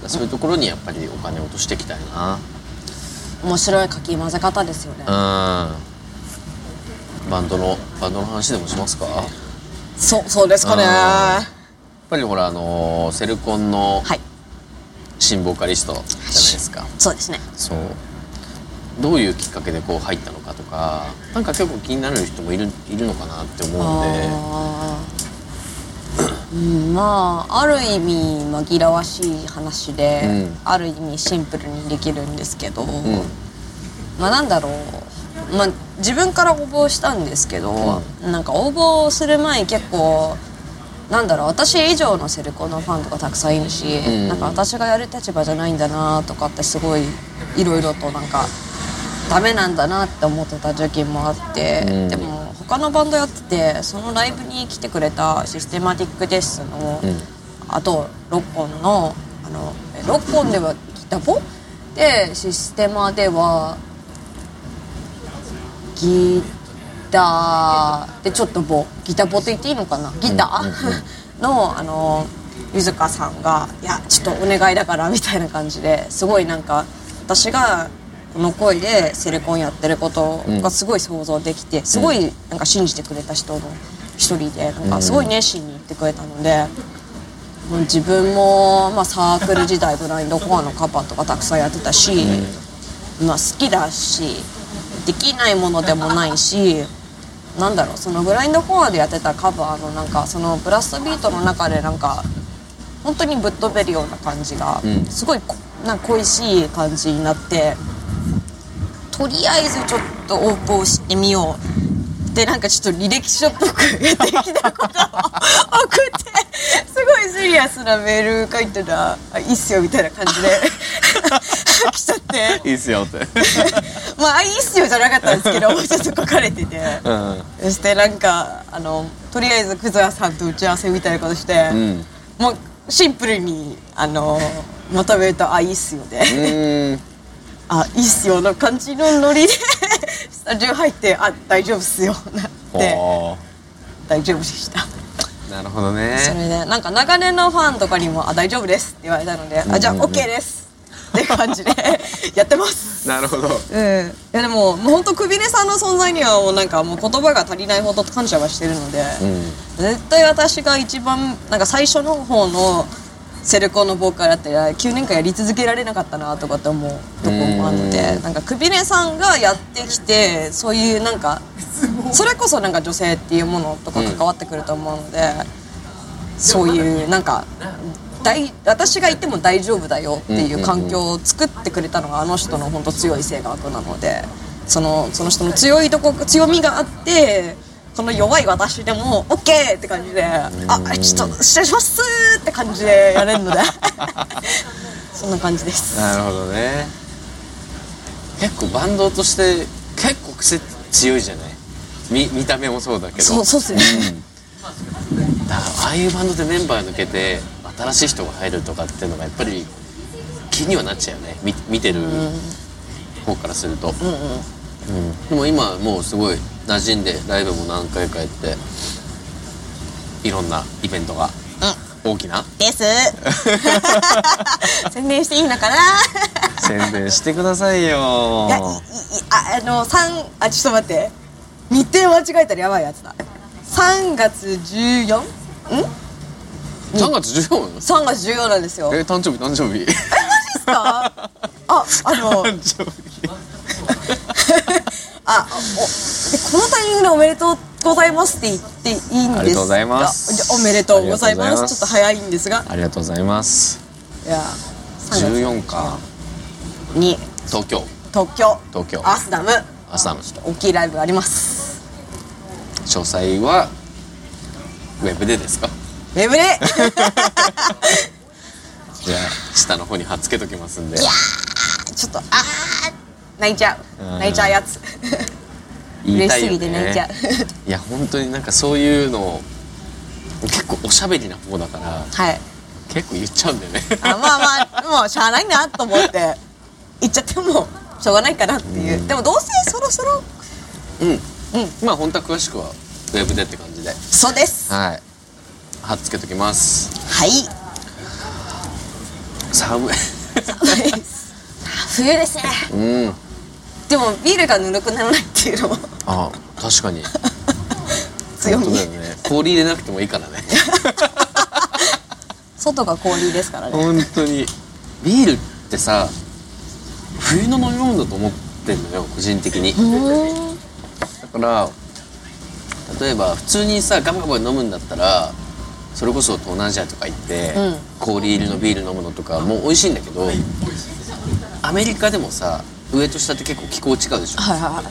そういうところにやっぱりお金を落としていきたいな。 面白いかき混ぜ方ですよね。うん、 バンドのバンドの話でもしますか。 そうそうですかね。やっぱりほらあのー、セルコンの新ボーカリストじゃないですか。 そうですね。 そうどういうきっかけでこう入ったのかとか、なんか結構気になる人もいるいるのかなって思うんで、 あ、うん、まあある意味紛らわしい話で、うん、ある意味シンプルにできるんですけど、うん、まあなんだろう、まあ自分から応募したんですけど、うん、なんか応募する前に結構なんだろう、私以上のセルコのファンとかたくさんいるし、うん、なんか私がやる立場じゃないんだなとかってすごいいろいろとなんかダメなんだなって思ってた時期もあって、うん、でも他のバンドやっててそのライブに来てくれたシステマティックデスの、うん、あとロッコンのあのロッコンではギタボでシステマではギターでちょっとボギタボって言っていいのかな、ギター、うんうんうん、のあのゆずかさんがいやちょっとお願いだからみたいな感じですごいなんか私がこの声でセレコンやってることがすごい想像できて、すごいなんか信じてくれた人の一人でなんかすごい熱心に言ってくれたので、うん、自分もまあサークル時代ブラインドコアのカバーとかたくさんやってたし、まあ好きだしできないものでもないし、なんだろう、そのブラインドコアでやってたカバーのなんかそのブラストビートの中でなんか本当にぶっ飛べるような感じがすごいなんか恋しい感じになって、とりあえずちょっと応募してみようで、なんかちょっと履歴書っぽくやってきたことを送ってすごいシリアスなメール書いてたらいいっすよみたいな感じで来ちゃっていいっすよってまあいいっすよじゃなかったんですけどちょっと書かれてて、うん、そしてなんかあのとりあえず葛谷さんと打ち合わせみたいなことして、うん、もうシンプルにあのまとめるとあいいっすよで、うんあいいっすよの感じのノリでスタジオ入ってあ大丈夫っすよなって大丈夫でした。 なるほどね。 それでなんか長年のファンとかにもあ大丈夫ですって言われたので、うんうんうん、あじゃあ OK ですって感じでやってます。 なるほど、うん、 いやでももう本当くびねさんの存在にはもうなんかもう言葉が足りないほど感謝はしてるので、うん、絶対私が一番なんか最初の方のセルコのボーカルだったらきゅうねんかんやり続けられなかったなとかって思うとこもあって、なんかくびねさんがやってきてそういうなんかそれこそなんか女性っていうものとか関わってくると思うので、うん、そういうなんか大私がいても大丈夫だよっていう環境を作ってくれたのがあの人の本当強い性格なので、そのその人の強いとこ強みがあってその弱い私でも OK って感じで、あちょっと失礼しますって感じでやれるのでそんな感じです。 なるほどね。結構バンドとして結構癖強いじゃない。 見, 見た目もそうだけど、 そうそうですね、 うん、だからああいうバンドでメンバー抜けて新しい人が入るとかっていうのがやっぱり気にはなっちゃうよね、 見, 見てる方からすると、うんうんうん、でも今もうすごい馴染んでライブも何回かやっていろんなイベントが、うん、大きなです宣伝していいのかな宣伝してくださいよ。 いやいいああのさんあちょっと待って日程間違えたらやばいやつだ。 さんがつじゅうよっかんさんがつじゅうよっかさんがつじゅうよっかなんですよ。 え誕生日誕生日えマジですか？ああの誕生日あおでこのタイミングでおめでとうございますって言っていいんですか？ ありがとうございますじゃおめでとうございます。 ありがとうございますちょっと早いんですが、 ありがとうございます。 いやじゅうよっかに東京東京東京アスダムアスダム大きいライブがあります。 詳細はウェブでですか？ ウェブでじゃあ下の方に貼っつけときますんで。 ちょっとあー泣いちゃううん泣いちゃうやつ言いたいよね。 嬉しすぎて泣いちゃういや本当になんかそういうの結構おしゃべりな方だからはい結構言っちゃうんだよね。 あまあまあもうしゃあないなと思って言っちゃってもしょうがないかなっていう、うん、でもどうせそろそろうんうんまあ本当は詳しくはウェブでって感じで。 そうです。 はい貼っつけときます。 はい寒い寒いです冬ですね。 うんでもビールがぬるくならないっていうのもあ確かに強み本当だよね。氷入れなくてもいいからね外が氷ですからね。 本当にビールってさ冬の飲み物だと思ってんのよ個人的に。だから例えば普通にさガバガバ飲むんだったらそれこそ東南アジアとか行って、うん、氷入りのビール飲むのとかも美味しいんだけどアメリカでもさ上と下って結構気候違うでしょ、 はいはい、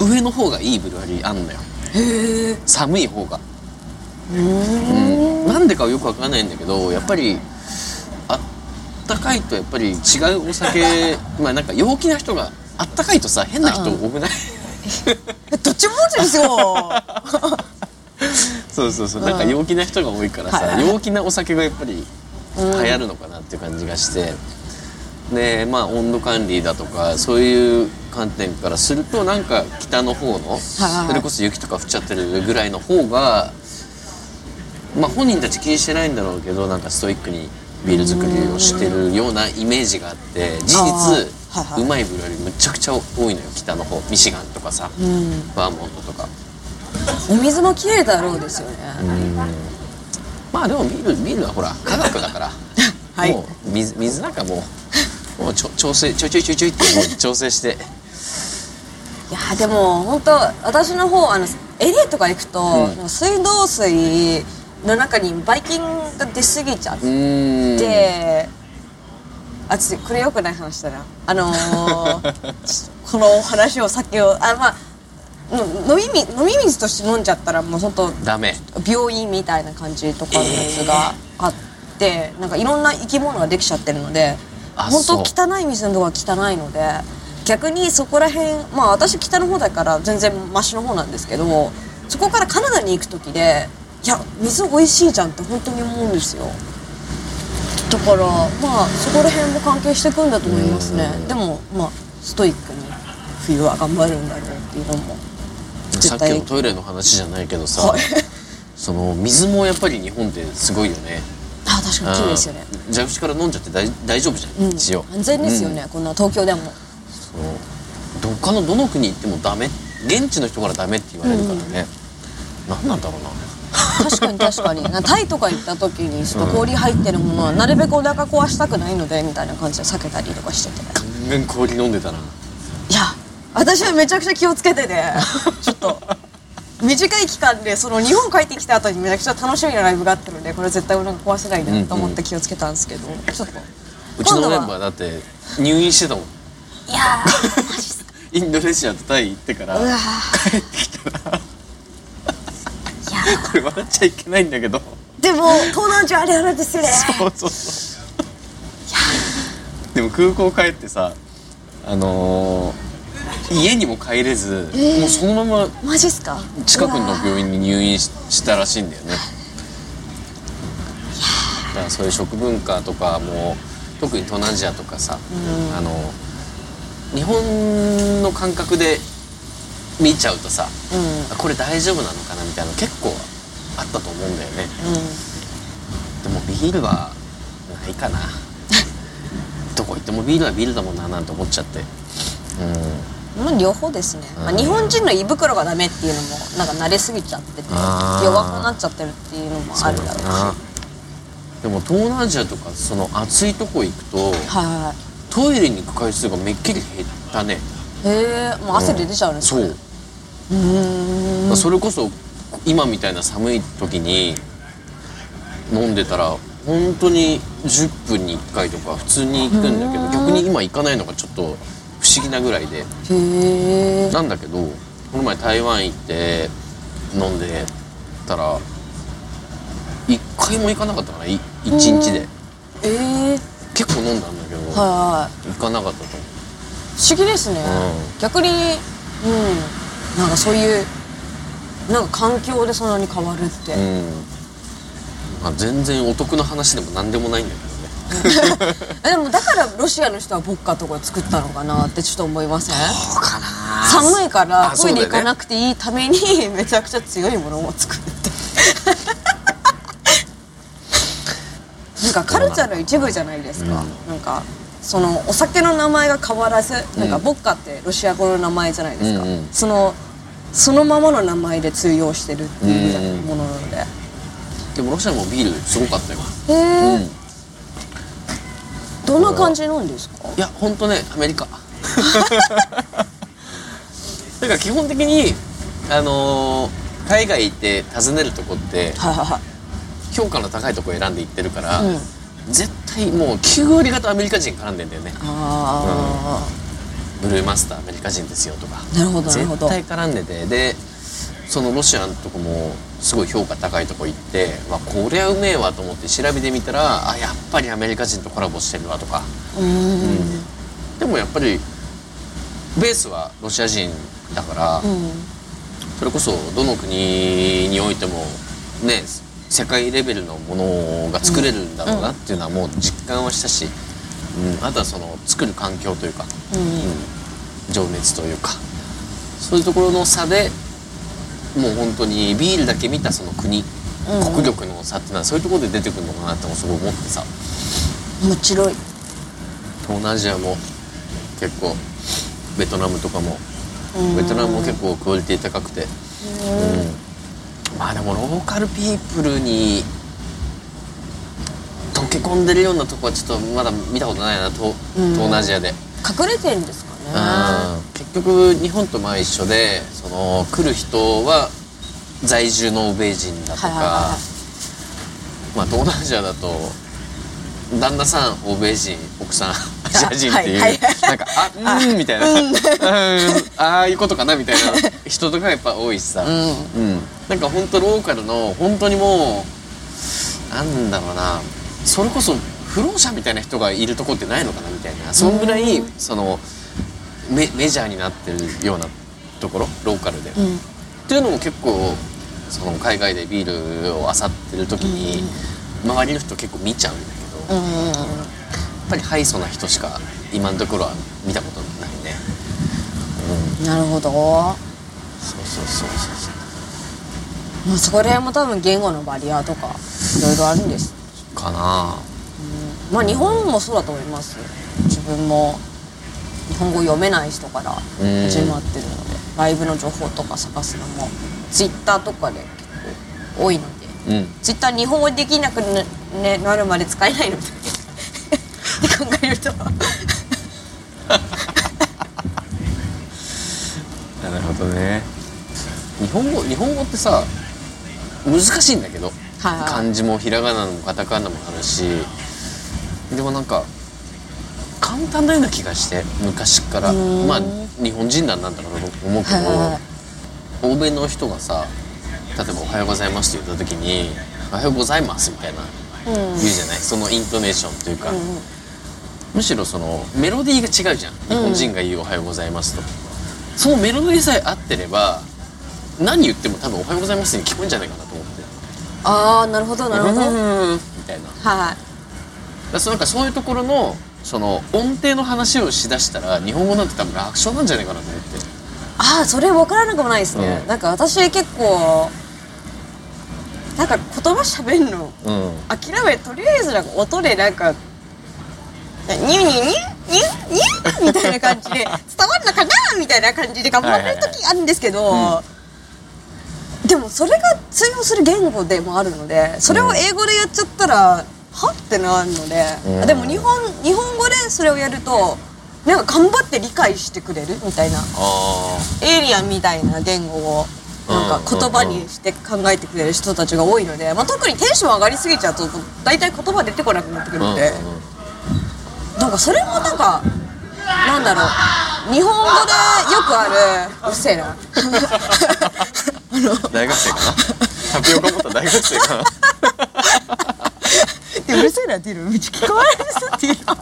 上の方がいいブルワリーあんのよ。 へー寒い方がうーん、 うん、なんでかはよくわかんないんだけどやっぱりあったかいとやっぱり違うお酒まあなんか陽気な人があったかいとさ変な人多くない？ どっちもどっちですよそうそうそうなんか陽気な人が多いからさ、はいはい、陽気なお酒がやっぱり流行るのかなっていう感じがして、うん、でまあ温度管理だとかそういう観点からするとなんか北の方の、はいはいはい、それこそ雪とか降っちゃってるぐらいの方がまあ本人たち気にしてないんだろうけどなんかストイックにビール作りをしてるようなイメージがあって事実、はいはい、うまいブルワリーむちゃくちゃ多いのよ北の方ミシガンとかさ、うん、バーモントとかお水もきれいだろうですよね。 うんまあでもビールビールはほら科学だから、はい、もう 水, 水なんかもうもうちょ調整ちょいちょいちょいちょいってもう調整していやでも本当私の方あのエリーとか行くと、うん、水道水の中にばい菌が出過ぎちゃってあちょっとこれよくない話だなあのー、この話を先をあまあ飲み水飲み水として飲んじゃったらもう本当ダメ病院みたいな感じとかのやつがあって、えー、なんかいろんな生き物ができちゃってるので本当汚い水のとこが汚いので逆にそこら辺まあ私北の方だから全然マシの方なんですけどそこからカナダに行く時でいや水美味しいじゃんって本当に思うんですよ。だからまあそこら辺も関係してくんだと思いますね。でもまあストイックに冬は頑張るんだろうっていうのもさっきのトイレの話じゃないけどさ、はい、その水もやっぱり日本ってすごいよね。 あ確かに綺麗ですよね。 蛇口から飲んじゃって大大丈夫じゃん、うん、一応安全ですよね、うん、こんな東京でもそう他のどの国行ってもダメ現地の人からダメって言われるからね、うん、何なんだろうな確かに確かにタイとか行った時にちょっと氷入ってるものはなるべくお腹壊したくないのでみたいな感じで避けたりとかしててガンガン氷飲んでたな。 いや私はめちゃくちゃ気をつけててちょっと短い期間でその日本帰ってきた後にめちゃくちゃ楽しみなライブがあったのでこれ絶対お腹壊せないなと思って気をつけたんですけど、うんうん、ちょっとうちのメンバーだって入院してたもん。いやーマジっすかインドネシアとタイ行ってから帰ってきたらいやこれ笑っちゃいけないんだけどでも東南アジアあれあれですよね。 そうそうそういやでも空港帰ってさあのー家にも帰れず、えー、もうそのままマジっすか近くの病院に入院 し, したらしいんだよね。だからそういう食文化とかも特に東南アジアとかさ、うん、あの日本の感覚で見ちゃうとさ、うん、これ大丈夫なのかなみたいなの結構あったと思うんだよね、うん、でもビールはないかなどこ行ってもビールはビールだもんななんて思っちゃって、うんまあ両方ですね、まあ、日本人の胃袋がダメっていうのもなんか慣れすぎちゃってて弱くなっちゃってるっていうのもあるだろうし。 でも東南アジアとかその暑いとこ行くと、 はい、 トイレに行く回数がめっきり減ったね。 へえ、もう汗で出ちゃうんですかね、 うん、そう、うーん、それこそ今みたいな寒い時に飲んでたら本当にじゅっぷんにいっかいとか普通に行くんだけど、逆に今行かないのがちょっと不思議なぐらいで。 へなんだけどこの前台湾行って飲んでたらいっかいも行かなかったかな、いいちにちで。 えー、 結構飲んだんだけど、 はい、 行かなかったと思う。 不思議ですね、うん、逆に、うん、なんかそういうなんか環境でそんなに変わるって、うん、 まあ、全然お得な話でも何でもないんだけどねでもだからロシアの人はボッカとか作ったのかなってちょっと思いません？ そうかな。 寒いからトイレ行かなくていいためにめちゃくちゃ強いものを作ってなんかカルチャーの一部じゃないですか、うん、なんかそのお酒の名前が変わらず、なんかボッカってロシア語の名前じゃないですか、うんうん、そのそのままの名前で通用してるっていうものなので、 うん、でもロシアもビールすごかったよ。 へえ、うん、どんな感じなんですか？ いやほんとねアメリカだから基本的にあのー、海外行って訪ねるとこって、はいはいはい、評価の高いとこ選んで行ってるから、うん、絶対もうきゅうわり方アメリカ人絡んでんだよね。あ、うん、ブルーマスターアメリカ人ですよとか。 なるほどなるほど。 絶対絡んでて、でそのロシアのとこもすごい評価高いとこ行って、まあ、こりゃうめえわと思って調べてみたら、あやっぱりアメリカ人とコラボしてるわとか。うん、うん、でもやっぱりベースはロシア人だから、うん、それこそどの国においてもね世界レベルのものが作れるんだろうなっていうのはもう実感はしたし、うん、あとはその作る環境というか、うんうん、情熱というかそういうところの差でもう本当にビールだけ見たその国、うん、国力の差っていうのはそういうところで出てくるのかなってもすごい思ってさ。 面白い。 東南アジアも結構ベトナムとかもベトナムも結構クオリティ高くて、うん、まあでもローカルピープルに溶け込んでるようなとこはちょっとまだ見たことないな、東南アジアで。 隠れてるんですかね。 結局日本とまあ一緒で、その来る人は在住の欧米人だとか、はいはいはい、まあ東南アジアだと旦那さん欧米人、奥さんアジア人っていう、はいはい、なんかあうんみたいな、うん、ああいうことかなみたいな人とかやっぱ多いしさ、うんうん、なんか本当ローカルの本当にもうなんだろうな、それこそ不老者みたいな人がいるとこってないのかなみたいな、そんぐらいその メ, メジャーになってるようなところローカルで、うん、っていうのも結構その海外でビールを漁ってる時に、うん、周りの人結構見ちゃうんだけど。うん、やっぱりハイソな人しか今のところは見たことないね、 うん、なるほど。 そうそうそうそうそう、 まあ、そこら辺も多分言語のバリアとかいろいろあるんですかな、 うん、まあ日本もそうだと思います。自分も日本語読めない人から始まってるので、ライブの情報とか探すのもツイッターとかで結構多いので、うん、ツイッター日本語できなく な,、ね、なるまで使えないのって考えるとなるほどね。日本語日本語ってさ難しいんだけど、はいはい、漢字もひらがなもカタカナもあるし、でもなんか簡単なような気がして昔から、まあ日本人なんだろうと思うけど、はいはい、欧米の人がさ例えばおはようございますって言った時におはようございますみたいな言うじゃない、そのイントネーションというか、うん、むしろそのメロディーが違うじゃん、日本人が言うおはようございますと、そのメロディーさえ合ってれば何言っても多分おはようございますに聞こえるんじゃないかなと思って。 ああなるほどなるほどみたいな、はい、だそなんかそういうところのその音程の話をしだしたら日本語なんて多分楽勝なんじゃないかなと思って。 ああそれ分からなくもないですね、うん、なんか私結構なんか言葉喋るの、うん、諦めとりあえずなんか音でなんかニュニュニュニュニュみたいな感じで伝わるのかなみたいな感じで頑張ってる時あるんですけど、はいはいはい、でもそれが通用する言語でもあるので、それを英語でやっちゃったら、うん、はってなるので、うん、でも日本日本語でそれをやるとなんか頑張って理解してくれるみたいな、エイリアンみたいな言語をなんか言葉にして考えてくれる人たちが多いので、まあ、特にテンション上がりすぎちゃうと大体言葉出てこなくなってくるので、なんかそれもなんかなんだろう、日本語でよくあるうるせえなあの大学生かなタピオカ持った大学生かなうるせえなっていうのめっちゃ聞こえる人っていうの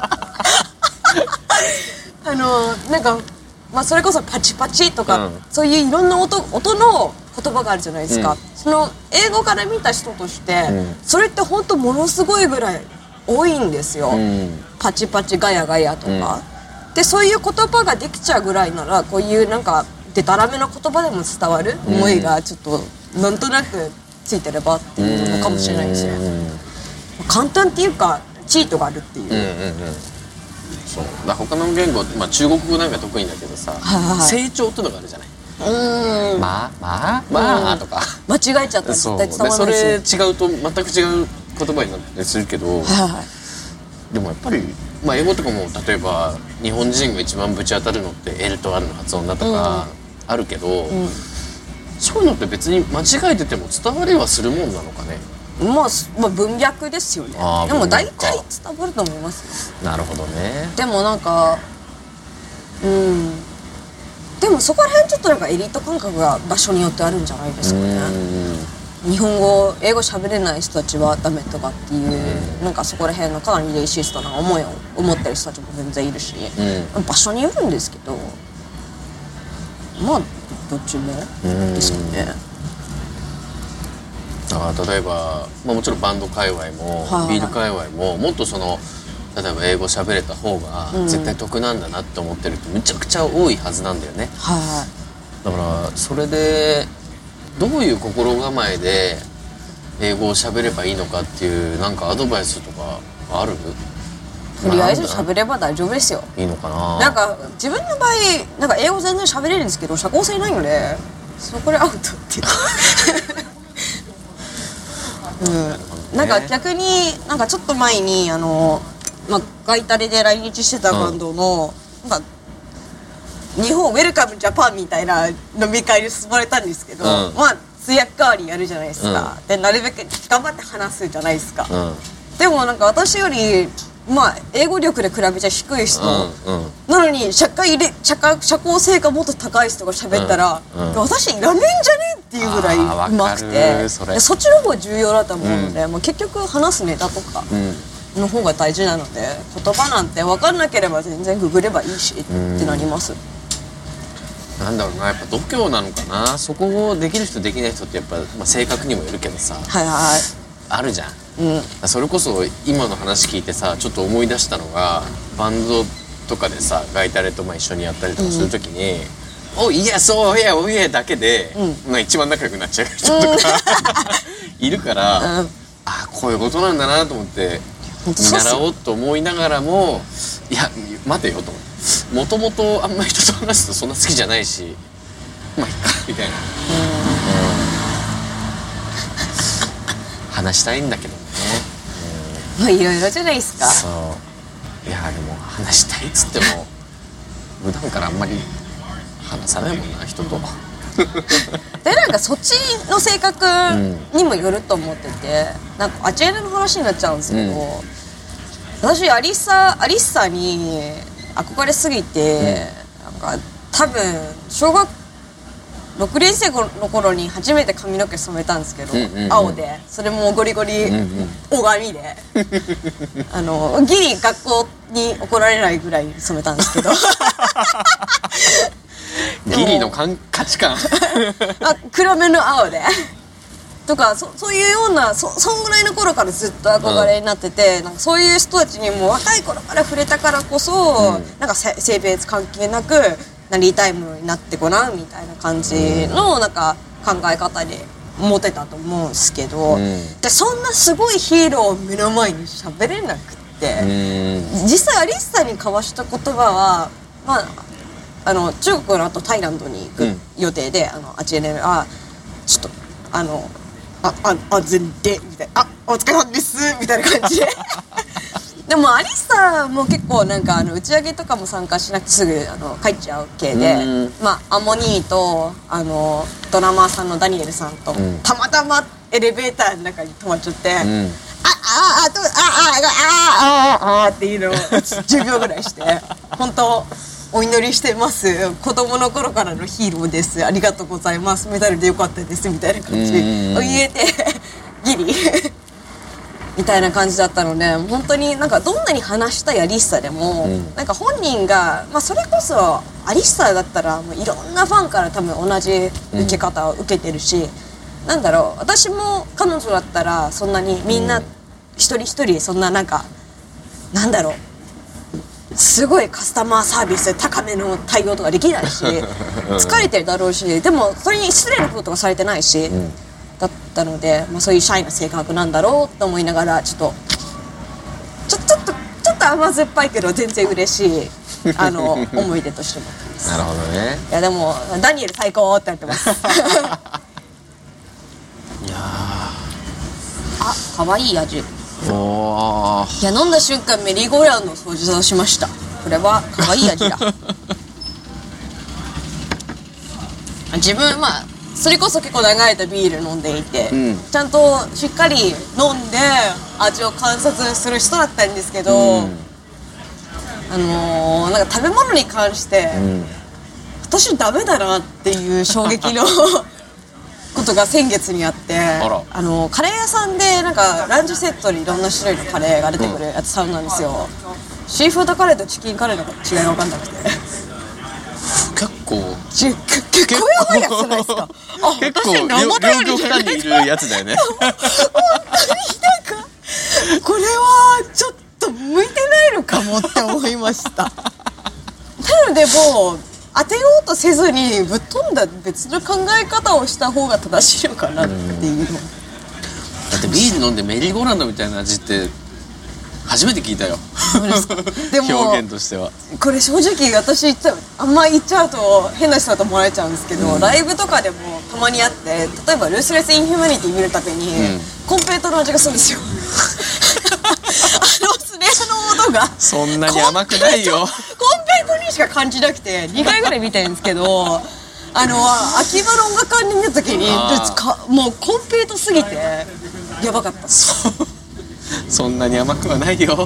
あのなんか、まあ、それこそパチパチとか、うん、そういういろんな 音, 音の言葉があるじゃないですか、うん、その英語から見た人として、うん、それって本当ものすごいぐらい多いんですよ、うん、パチパチガヤガヤとか、うん、でそういう言葉ができちゃうぐらいならこういうなんかデタラメな言葉でも伝わる思いがちょっとなんとなくついてればっていうのかもしれないですね、うん、簡単っていうかチートがあるっていう、うんうんうん、 そうだ他の言語、まあ、中国語なんか得意だけどさ、はいはい、成長っていうのがあるじゃない、うんまあまあまあとか間違えちゃったら絶対伝わらないし、 それ違うと全く違う言葉になったりするけど、はいはい、でもやっぱり、まあ、英語とかも例えば日本人が一番ぶち当たるのって L と R の発音だとかあるけど、うんうん、そういうのって別に間違えてても伝わりはするもんなのかね。 まあ、まあ文脈ですよね。でも大体伝わると思いますよ。 なるほどね。 でもなんかうんでもそこら辺ちょっとなんかエリート感覚が場所によってあるんじゃないですかね。日本語英語喋れない人たちはダメとかっていうなんかそこら辺のかなりレイシストな思いを思ってる人たちも全然いるし、うん、場所によるんですけど、まあどっちもですかね。 だから例えば、まあ、もちろんバンド界隈も、はい、ビール界隈ももっとその例えば英語喋れた方が絶対得なんだなって思ってる人めちゃくちゃ多いはずなんだよね、はい、だからそれでどういう心構えで英語を喋ればいいのかっていうなんかアドバイスとかある？ とりあえず喋れば大丈夫ですよ。 いいのかな。 なんか自分の場合なんか英語全然喋れるんですけど社交性ないのでそこでアウトっていううん、なんか逆になんかちょっと前にあの、まあ、ガイタレで来日してたバンドの、うん、なんか日本ウェルカムジャパンみたいな飲み会で進まれたんですけど、うん、まあ通訳代わりやるじゃないですか、うん、でなるべく頑張って話すじゃないですか、うん、でもなんか私よりまあ英語力で比べちゃ低い人、うんうん、なのに社会で社会社交性がもっと高い人が喋ったら、うんうん、私いらねえんじゃねえっていうぐらいうまくて そ, そっちの方が重要だと思うので、うん、もう結局話すネタとかの方が大事なので、言葉なんて分かんなければ全然ググればいいしってなります、 うん、なんだろうなやっぱ度胸なのかな。そこをできる人できない人ってやっぱ、まあ、性格にもよるけどさ、はいはい、あるじゃん、うん、それこそ今の話聞いてさちょっと思い出したのがバンドとかでさガイタレとまあ一緒にやったりとかするときに、うん、おいやそういやおいやだけで、うん、まあ一番仲良くなっちゃう人とか、うん、いるから、うん、あこういうことなんだなと思って見習おうと思いながらもいや待てよと思ってもともとあんまり人と話すとそんな好きじゃないしまあいいかみたいな、うん、話したいんだけどね、 まあいろいろじゃないですか。 そういやでも話したいっつっても普段からあんまり話さないもんな人とでなんかそっちの性格にもよると思ってて、なんかあちらの話になっちゃうんですけど、うん、私アリッサアリッサに憧れすぎて、うん、なんか多分小学ろくねん生の頃に初めて髪の毛染めたんですけど、うんうんうん、青でそれもゴリゴリ大髪で、うんうん、あのギリ学校に怒られないぐらい染めたんですけどギリの価値観あ暗めの青でとか そ, そういうような そ, そんぐらいの頃からずっと憧れになってて、うん、なんかそういう人たちにも若い頃から触れたからこそ、うん、なんか性別関係なくなりたいものになってごらんみたいな感じのなんか考え方で持てたと思うんですけど、うん、でそんなすごいヒーローを目の前に喋れなくてて、実際アリッサに交わした言葉は、まあ、あの中国の後タイランドに行く予定で、うん、あのあっちでね、あちょっとあのああ安全でみたいな、あお疲れ様ですみたいな感じででもアリッサも結構なんかあの打ち上げとかも参加しなくてすぐあの帰っちゃう系で、まあアモニーとあのドラマーさんのダニエルさんと、うん、たまたまエレベーターの中に止まっちゃって、うん、あああとあああああっていうのをじゅうびょうぐらいして本当お祈りしてます、子供の頃からのヒーローです、ありがとうございます、メダルでよかったですみたいな感じで言えてギリみたいな感じだったので、本当になんかどんなに話したいアリッサでも、うん、なんか本人が、まあ、それこそアリッサだったらもういろんなファンから多分同じ受け方を受けてるし、うん、なんだろう、私も彼女だったらそんなにみんな一人一人そんななんかなんだろうすごいカスタマーサービス高めの対応とかできないし疲れてるだろうし、でもそれに失礼なこととかされてないし、うんだったので、まあ、そういうシャイな性格なんだろうと思いながらちょっとちょちょっとちょっと甘酸っぱいけど全然嬉しいあの思い出としてもなるほどね。 いやでもダニエル最高ってなってますいやあ可愛い味。おいや飲んだ瞬間メリーゴーラウンドを掃除しました。これは可愛い味だ自分まあそれこそ結構長い間ビール飲んでいて、うん、ちゃんとしっかり飲んで味を観察する人だったんですけど、うん、あのー、なんか食べ物に関して、うん、私ダメだなっていう衝撃のことが先月にあって、ああのカレー屋さんでなんかランチセットにいろんな種類のカレーが出てくるやつさんなんですよ。シーフードカレーとチキンカレーの違いが分かんなくて結構結構やばいやつじゃないですか。あ、 結構両極端にいるやつだよね本当になんかこれはちょっと向いてないのかもって思いましたなのでもう当てようとせずにぶっ飛んだ別の考え方をした方が正しいのかなっていうの。 だってビール飲んでメリーゴーランドみたいな味って初めて聞いたよ。 そうですか。でも表現としてはこれ正直私言っちゃうあんま言っちゃうと変な人だと思われちゃうんですけど、うん、ライブとかでもたまにあって、例えばルースレス・インヒューマニティ見るたびに、うん、コンペイトの味がするんですよあのスネアの音がそんなに甘くないよ。 コンペイトにしか感じなくてにかいぐらい見てるんですけどあの秋葉の音楽館に見た時にもうコンペイトすぎてやばかったそんなに甘くはないよ。いや本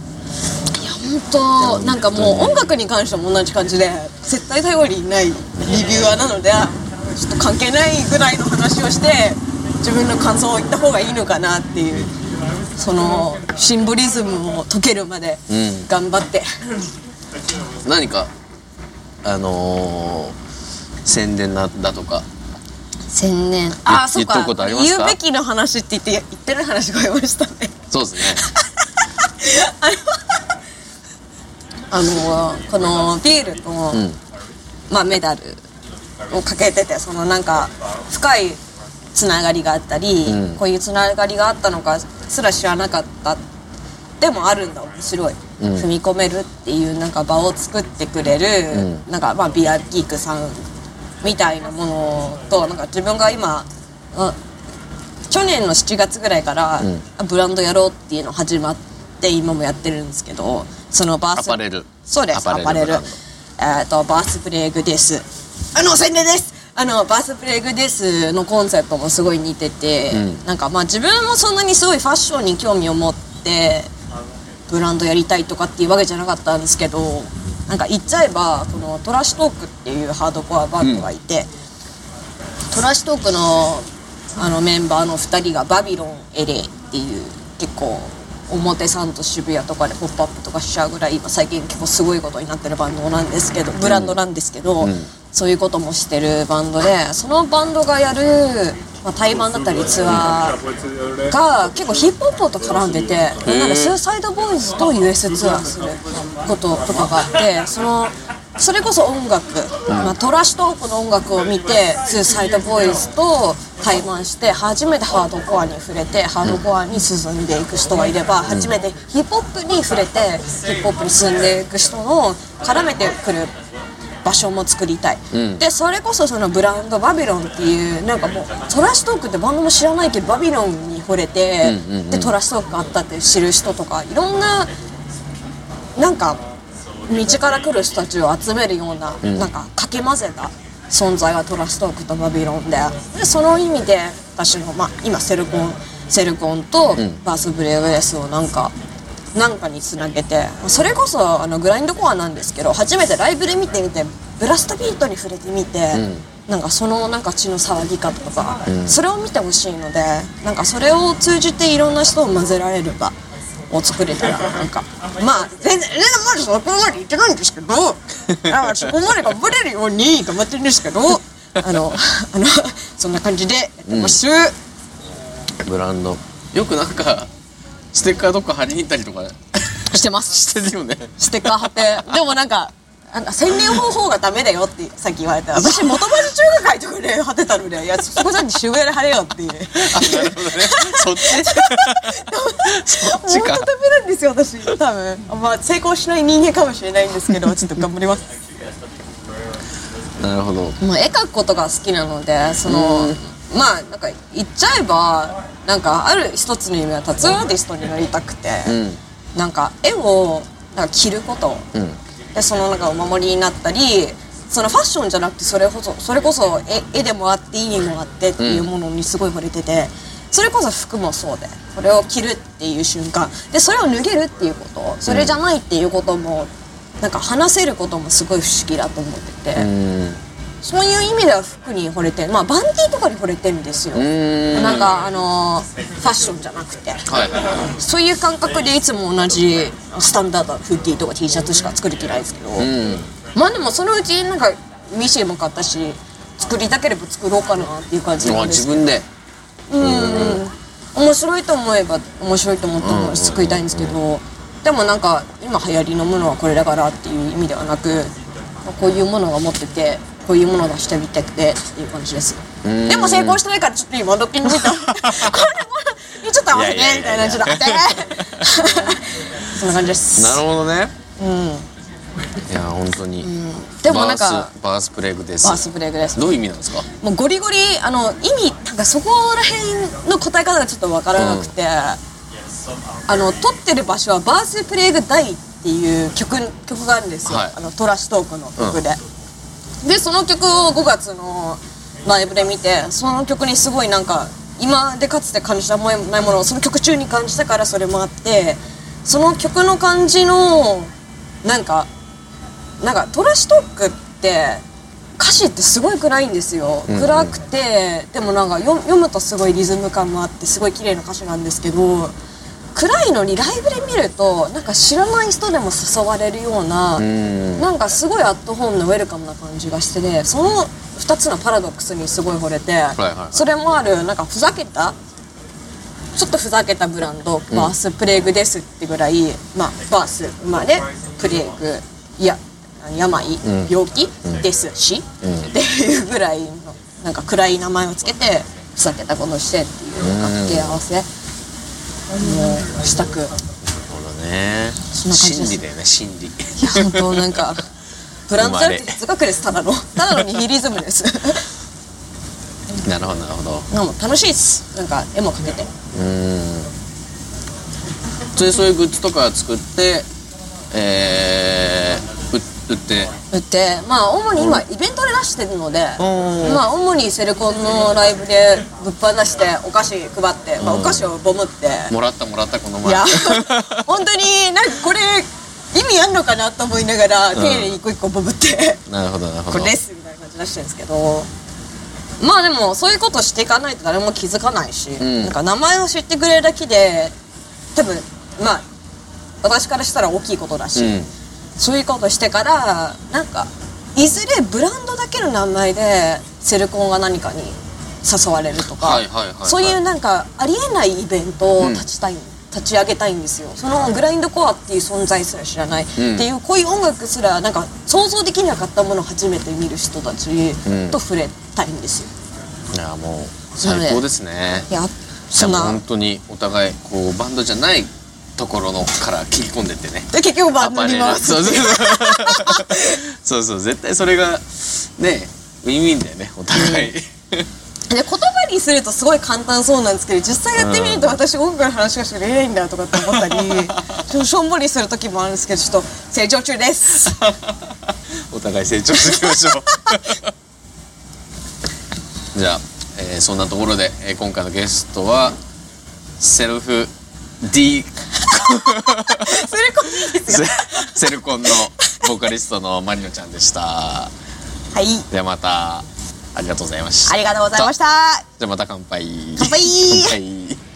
当なんかもう音楽に関しても同じ感じで絶対頼りないリビュアーなのでちょっと関係ないぐらいの話をして自分の感想を言った方がいいのかなっていう、そのシンボリズムを解けるまで頑張って、 うん、何かあのー、宣伝だとか宣伝あそうか言, 言うべきの話って言って言ってる話がありましたね。 そうですねあのこのビールと、うんまあ、メダルをかけてて、そのなんか深いつながりがあったり、うん、こういうつながりがあったのかすら知らなかったでもあるんだ面白い、うん、踏み込めるっていうなんか場を作ってくれる、うん、なんかまあビアギークさんみたいなものと、なんか自分が今去年のしちがつぐらいから、うん、ブランドやろうっていうの始まって今もやってるんですけど、そのバースアパレルそうですアパレル、えー、とバースプレイグですあの宣伝ですあのバースプレイグですのコンセプトもすごい似てて、うん、なんかまあ自分もそんなにすごいファッションに興味を持ってブランドやりたいとかっていうわけじゃなかったんですけど、なんか言っちゃえばこのトラッシュトークっていうハードコアバンドがいて、うん、トラッシュトーク の, あのメンバーのふたりがバビロン エルエー っていう結構表参と渋谷とかでポップアップとかしちゃうぐらい今最近結構すごいことになってるバンドなんですけど、ブランドなんですけど、うん、そういうこともしてるバンドで、そのバンドがやる、まあ、対バンだったりツアーが結構ヒップホップと絡んでて、なんならスーサイドボーイズと ユーエス ツアーすることとかがあって、そのそれこそ音楽、うんまあ、トラッシュトークの音楽を見てツーサイドボーイズと対マンして初めてハードコアに触れてハードコアに進んでいく人がいれば、うん、初めてヒップホップに触れてヒップホップに進んでいく人の絡めてくる場所も作りたい、うん、でそれこそそのブランドバビロンっていうなんかもうトラッシュトークってバンドも知らないけどバビロンに惚れて、うんうんうん、でトラッシュトークがあったって知る人とかいろんななんか道から来る人たちを集めるような、うん、なんかかけ混ぜた存在がトラッシュトークとバビロンで、でその意味で私の、まあ、今セルコンセルコンとバースブレイブレスをなんかなんかにつなげて、それこそあのグラインドコアなんですけど初めてライブで見てみてブラストビートに触れてみて、うん、なんかそのなんか血の騒ぎ方とか、うん、それを見てほしいのでなんかそれを通じていろんな人を混ぜられる場を作れたらなんかまあ全然まだそこまで言ってないんですけどあそこまで頑張れるように頑張ってるんですけどあのあのそんな感じでやってます、 うん、ブランドよくなんかステッカーどっか貼りに行ったりとかしてますしてるよねステッカー貼ってでもなんかあの宣伝方法がダメだよってさっき言われた私元町中華街とかで貼ってたのでいやそこさんに渋谷で貼れよっていうあなるほどねそっちそっちか本当ダメなんですよ私多分、まあ、成功しない人間かもしれないんですけどちょっと頑張りますなるほど、 まあ、絵描くことが好きなのでそのまあなんか言っちゃえばなんかある一つの夢はタツーアーティストになりたくて、うん、なんか絵をなんか着ること、うんでそのなんかお守りになったりそのファッションじゃなくてそれこそそれこそ絵でもあって意味もあってっていうものにすごい惚れててそれこそ服もそうでこれを着るっていう瞬間でそれを脱げるっていうことそれじゃないっていうこともなんか話せることもすごい不思議だと思ってて、うん、そういう意味では服に惚れてまあバンティーとかに惚れてるんですよ。うんなんかあのー、ファッションじゃなくて、はい、そういう感覚でいつも同じスタンダードなフーティーとか T シャツしか作れてないですけど、うん、まあでもそのうちなんかミシンも買ったし作りたければ作ろうかなっていう感じなんですけど自分でうん、面白いと思えば面白いと思ったものを作りたいんですけどでもなんか今流行りのものはこれだからっていう意味ではなくこういうものが持っててこういうものを出してみたくてっていう感じです。でも成功してないからちょっと今ドッキング見たこれもちょっと合わせてみたいなちょっと当てそんな感じです。 なるほどね。うんいや本当に、うん、でもなんかバースプレグですバースプレグですどういう意味なんですか。 もうゴリゴリあの意味なんかそこら辺の答え方がちょっと分からなくて、うん、あの撮ってる場所はバースプレグ大っていう曲曲があるんですよ、はい、あのトラッシュトークの曲で、うん、でその曲をごがつのライブで見てその曲にすごいなんか今でかつて感じたもないものをその曲中に感じたからそれもあってその曲の感じのなんかなんかトラッシュトークって歌詞ってすごい暗いんですよ、うんうん、暗くてでもなんか読, 読むとすごいリズム感もあってすごい綺麗な歌詞なんですけど暗いのにライブで見るとなんか知らない人でも誘われるような、うん、なんかすごいアットホームなウェルカムな感じがしててそのふたつのパラドックスにすごい惚れて、はいはい、それもあるなんかふざけたちょっとふざけたブランド、うん、バースプレーグですってぐらい、まあ、バース生まれプレーグいや病、うん、病気、うん、ですし、うん、っていうぐらいのなんか暗い名前をつけてふざけたことしてっていう掛け合わせもうしたくなるほどね心理だよね心理いや本当なんかブランドじゃなくて哲学ですただのただのニヒリズムですなるほどなるほどでも楽しいっすなんか絵も描けてうんそれそういうグッズとか作ってえー売って売ってまあ主に今イベントで出してるのでまあ主にセレコンのライブで物販出してお菓子配って、まあ、お菓子をボムってもらったもらったこの前いや本当になんかこれ意味あんのかなと思いながら丁寧に一個一個ボムってなるほどなるほどこれですみたいな感じ出してるんですけどまあでもそういうことしていかないと誰も気づかないし、うん、なんか名前を知ってくれるだけで多分まあ私からしたら大きいことだし、うんそういうことしてからなんかいずれブランドだけの名前でセルコンが何かに誘われるとか、はいはいはいはい、そういうなんかありえないイベントを立ちたいん立ち上げたいんですよ。そのグラインドコアっていう存在すら知らない、うん、っていうこういう音楽すらなんか想像できなかったものを初めて見る人たちと触れたいんですよ、 うん、いやもう最高ですね。 いやそんな本当にお互いこうバンドじゃないところのから切り込んでってね。 で結局バンドに回す。 そうそうそうそう絶対それがねウィンウィンだよねお互い、うん、で言葉にするとすごい簡単そうなんですけど実際やってみると私音楽の話しかしか言えないんだとかって思ったりちょっとしょんぼりする時もあるんですけどちょっと成長中ですお互い成長していきましょうじゃあ、えー、そんなところで、えー、今回のゲストはセルフ D セルコンいいですよセルコンのボーカリストのマリノちゃんでした。 はい。 ではまたありがとうございました。 ありがとうございました。 じゃあまた乾杯。 乾杯。 乾杯。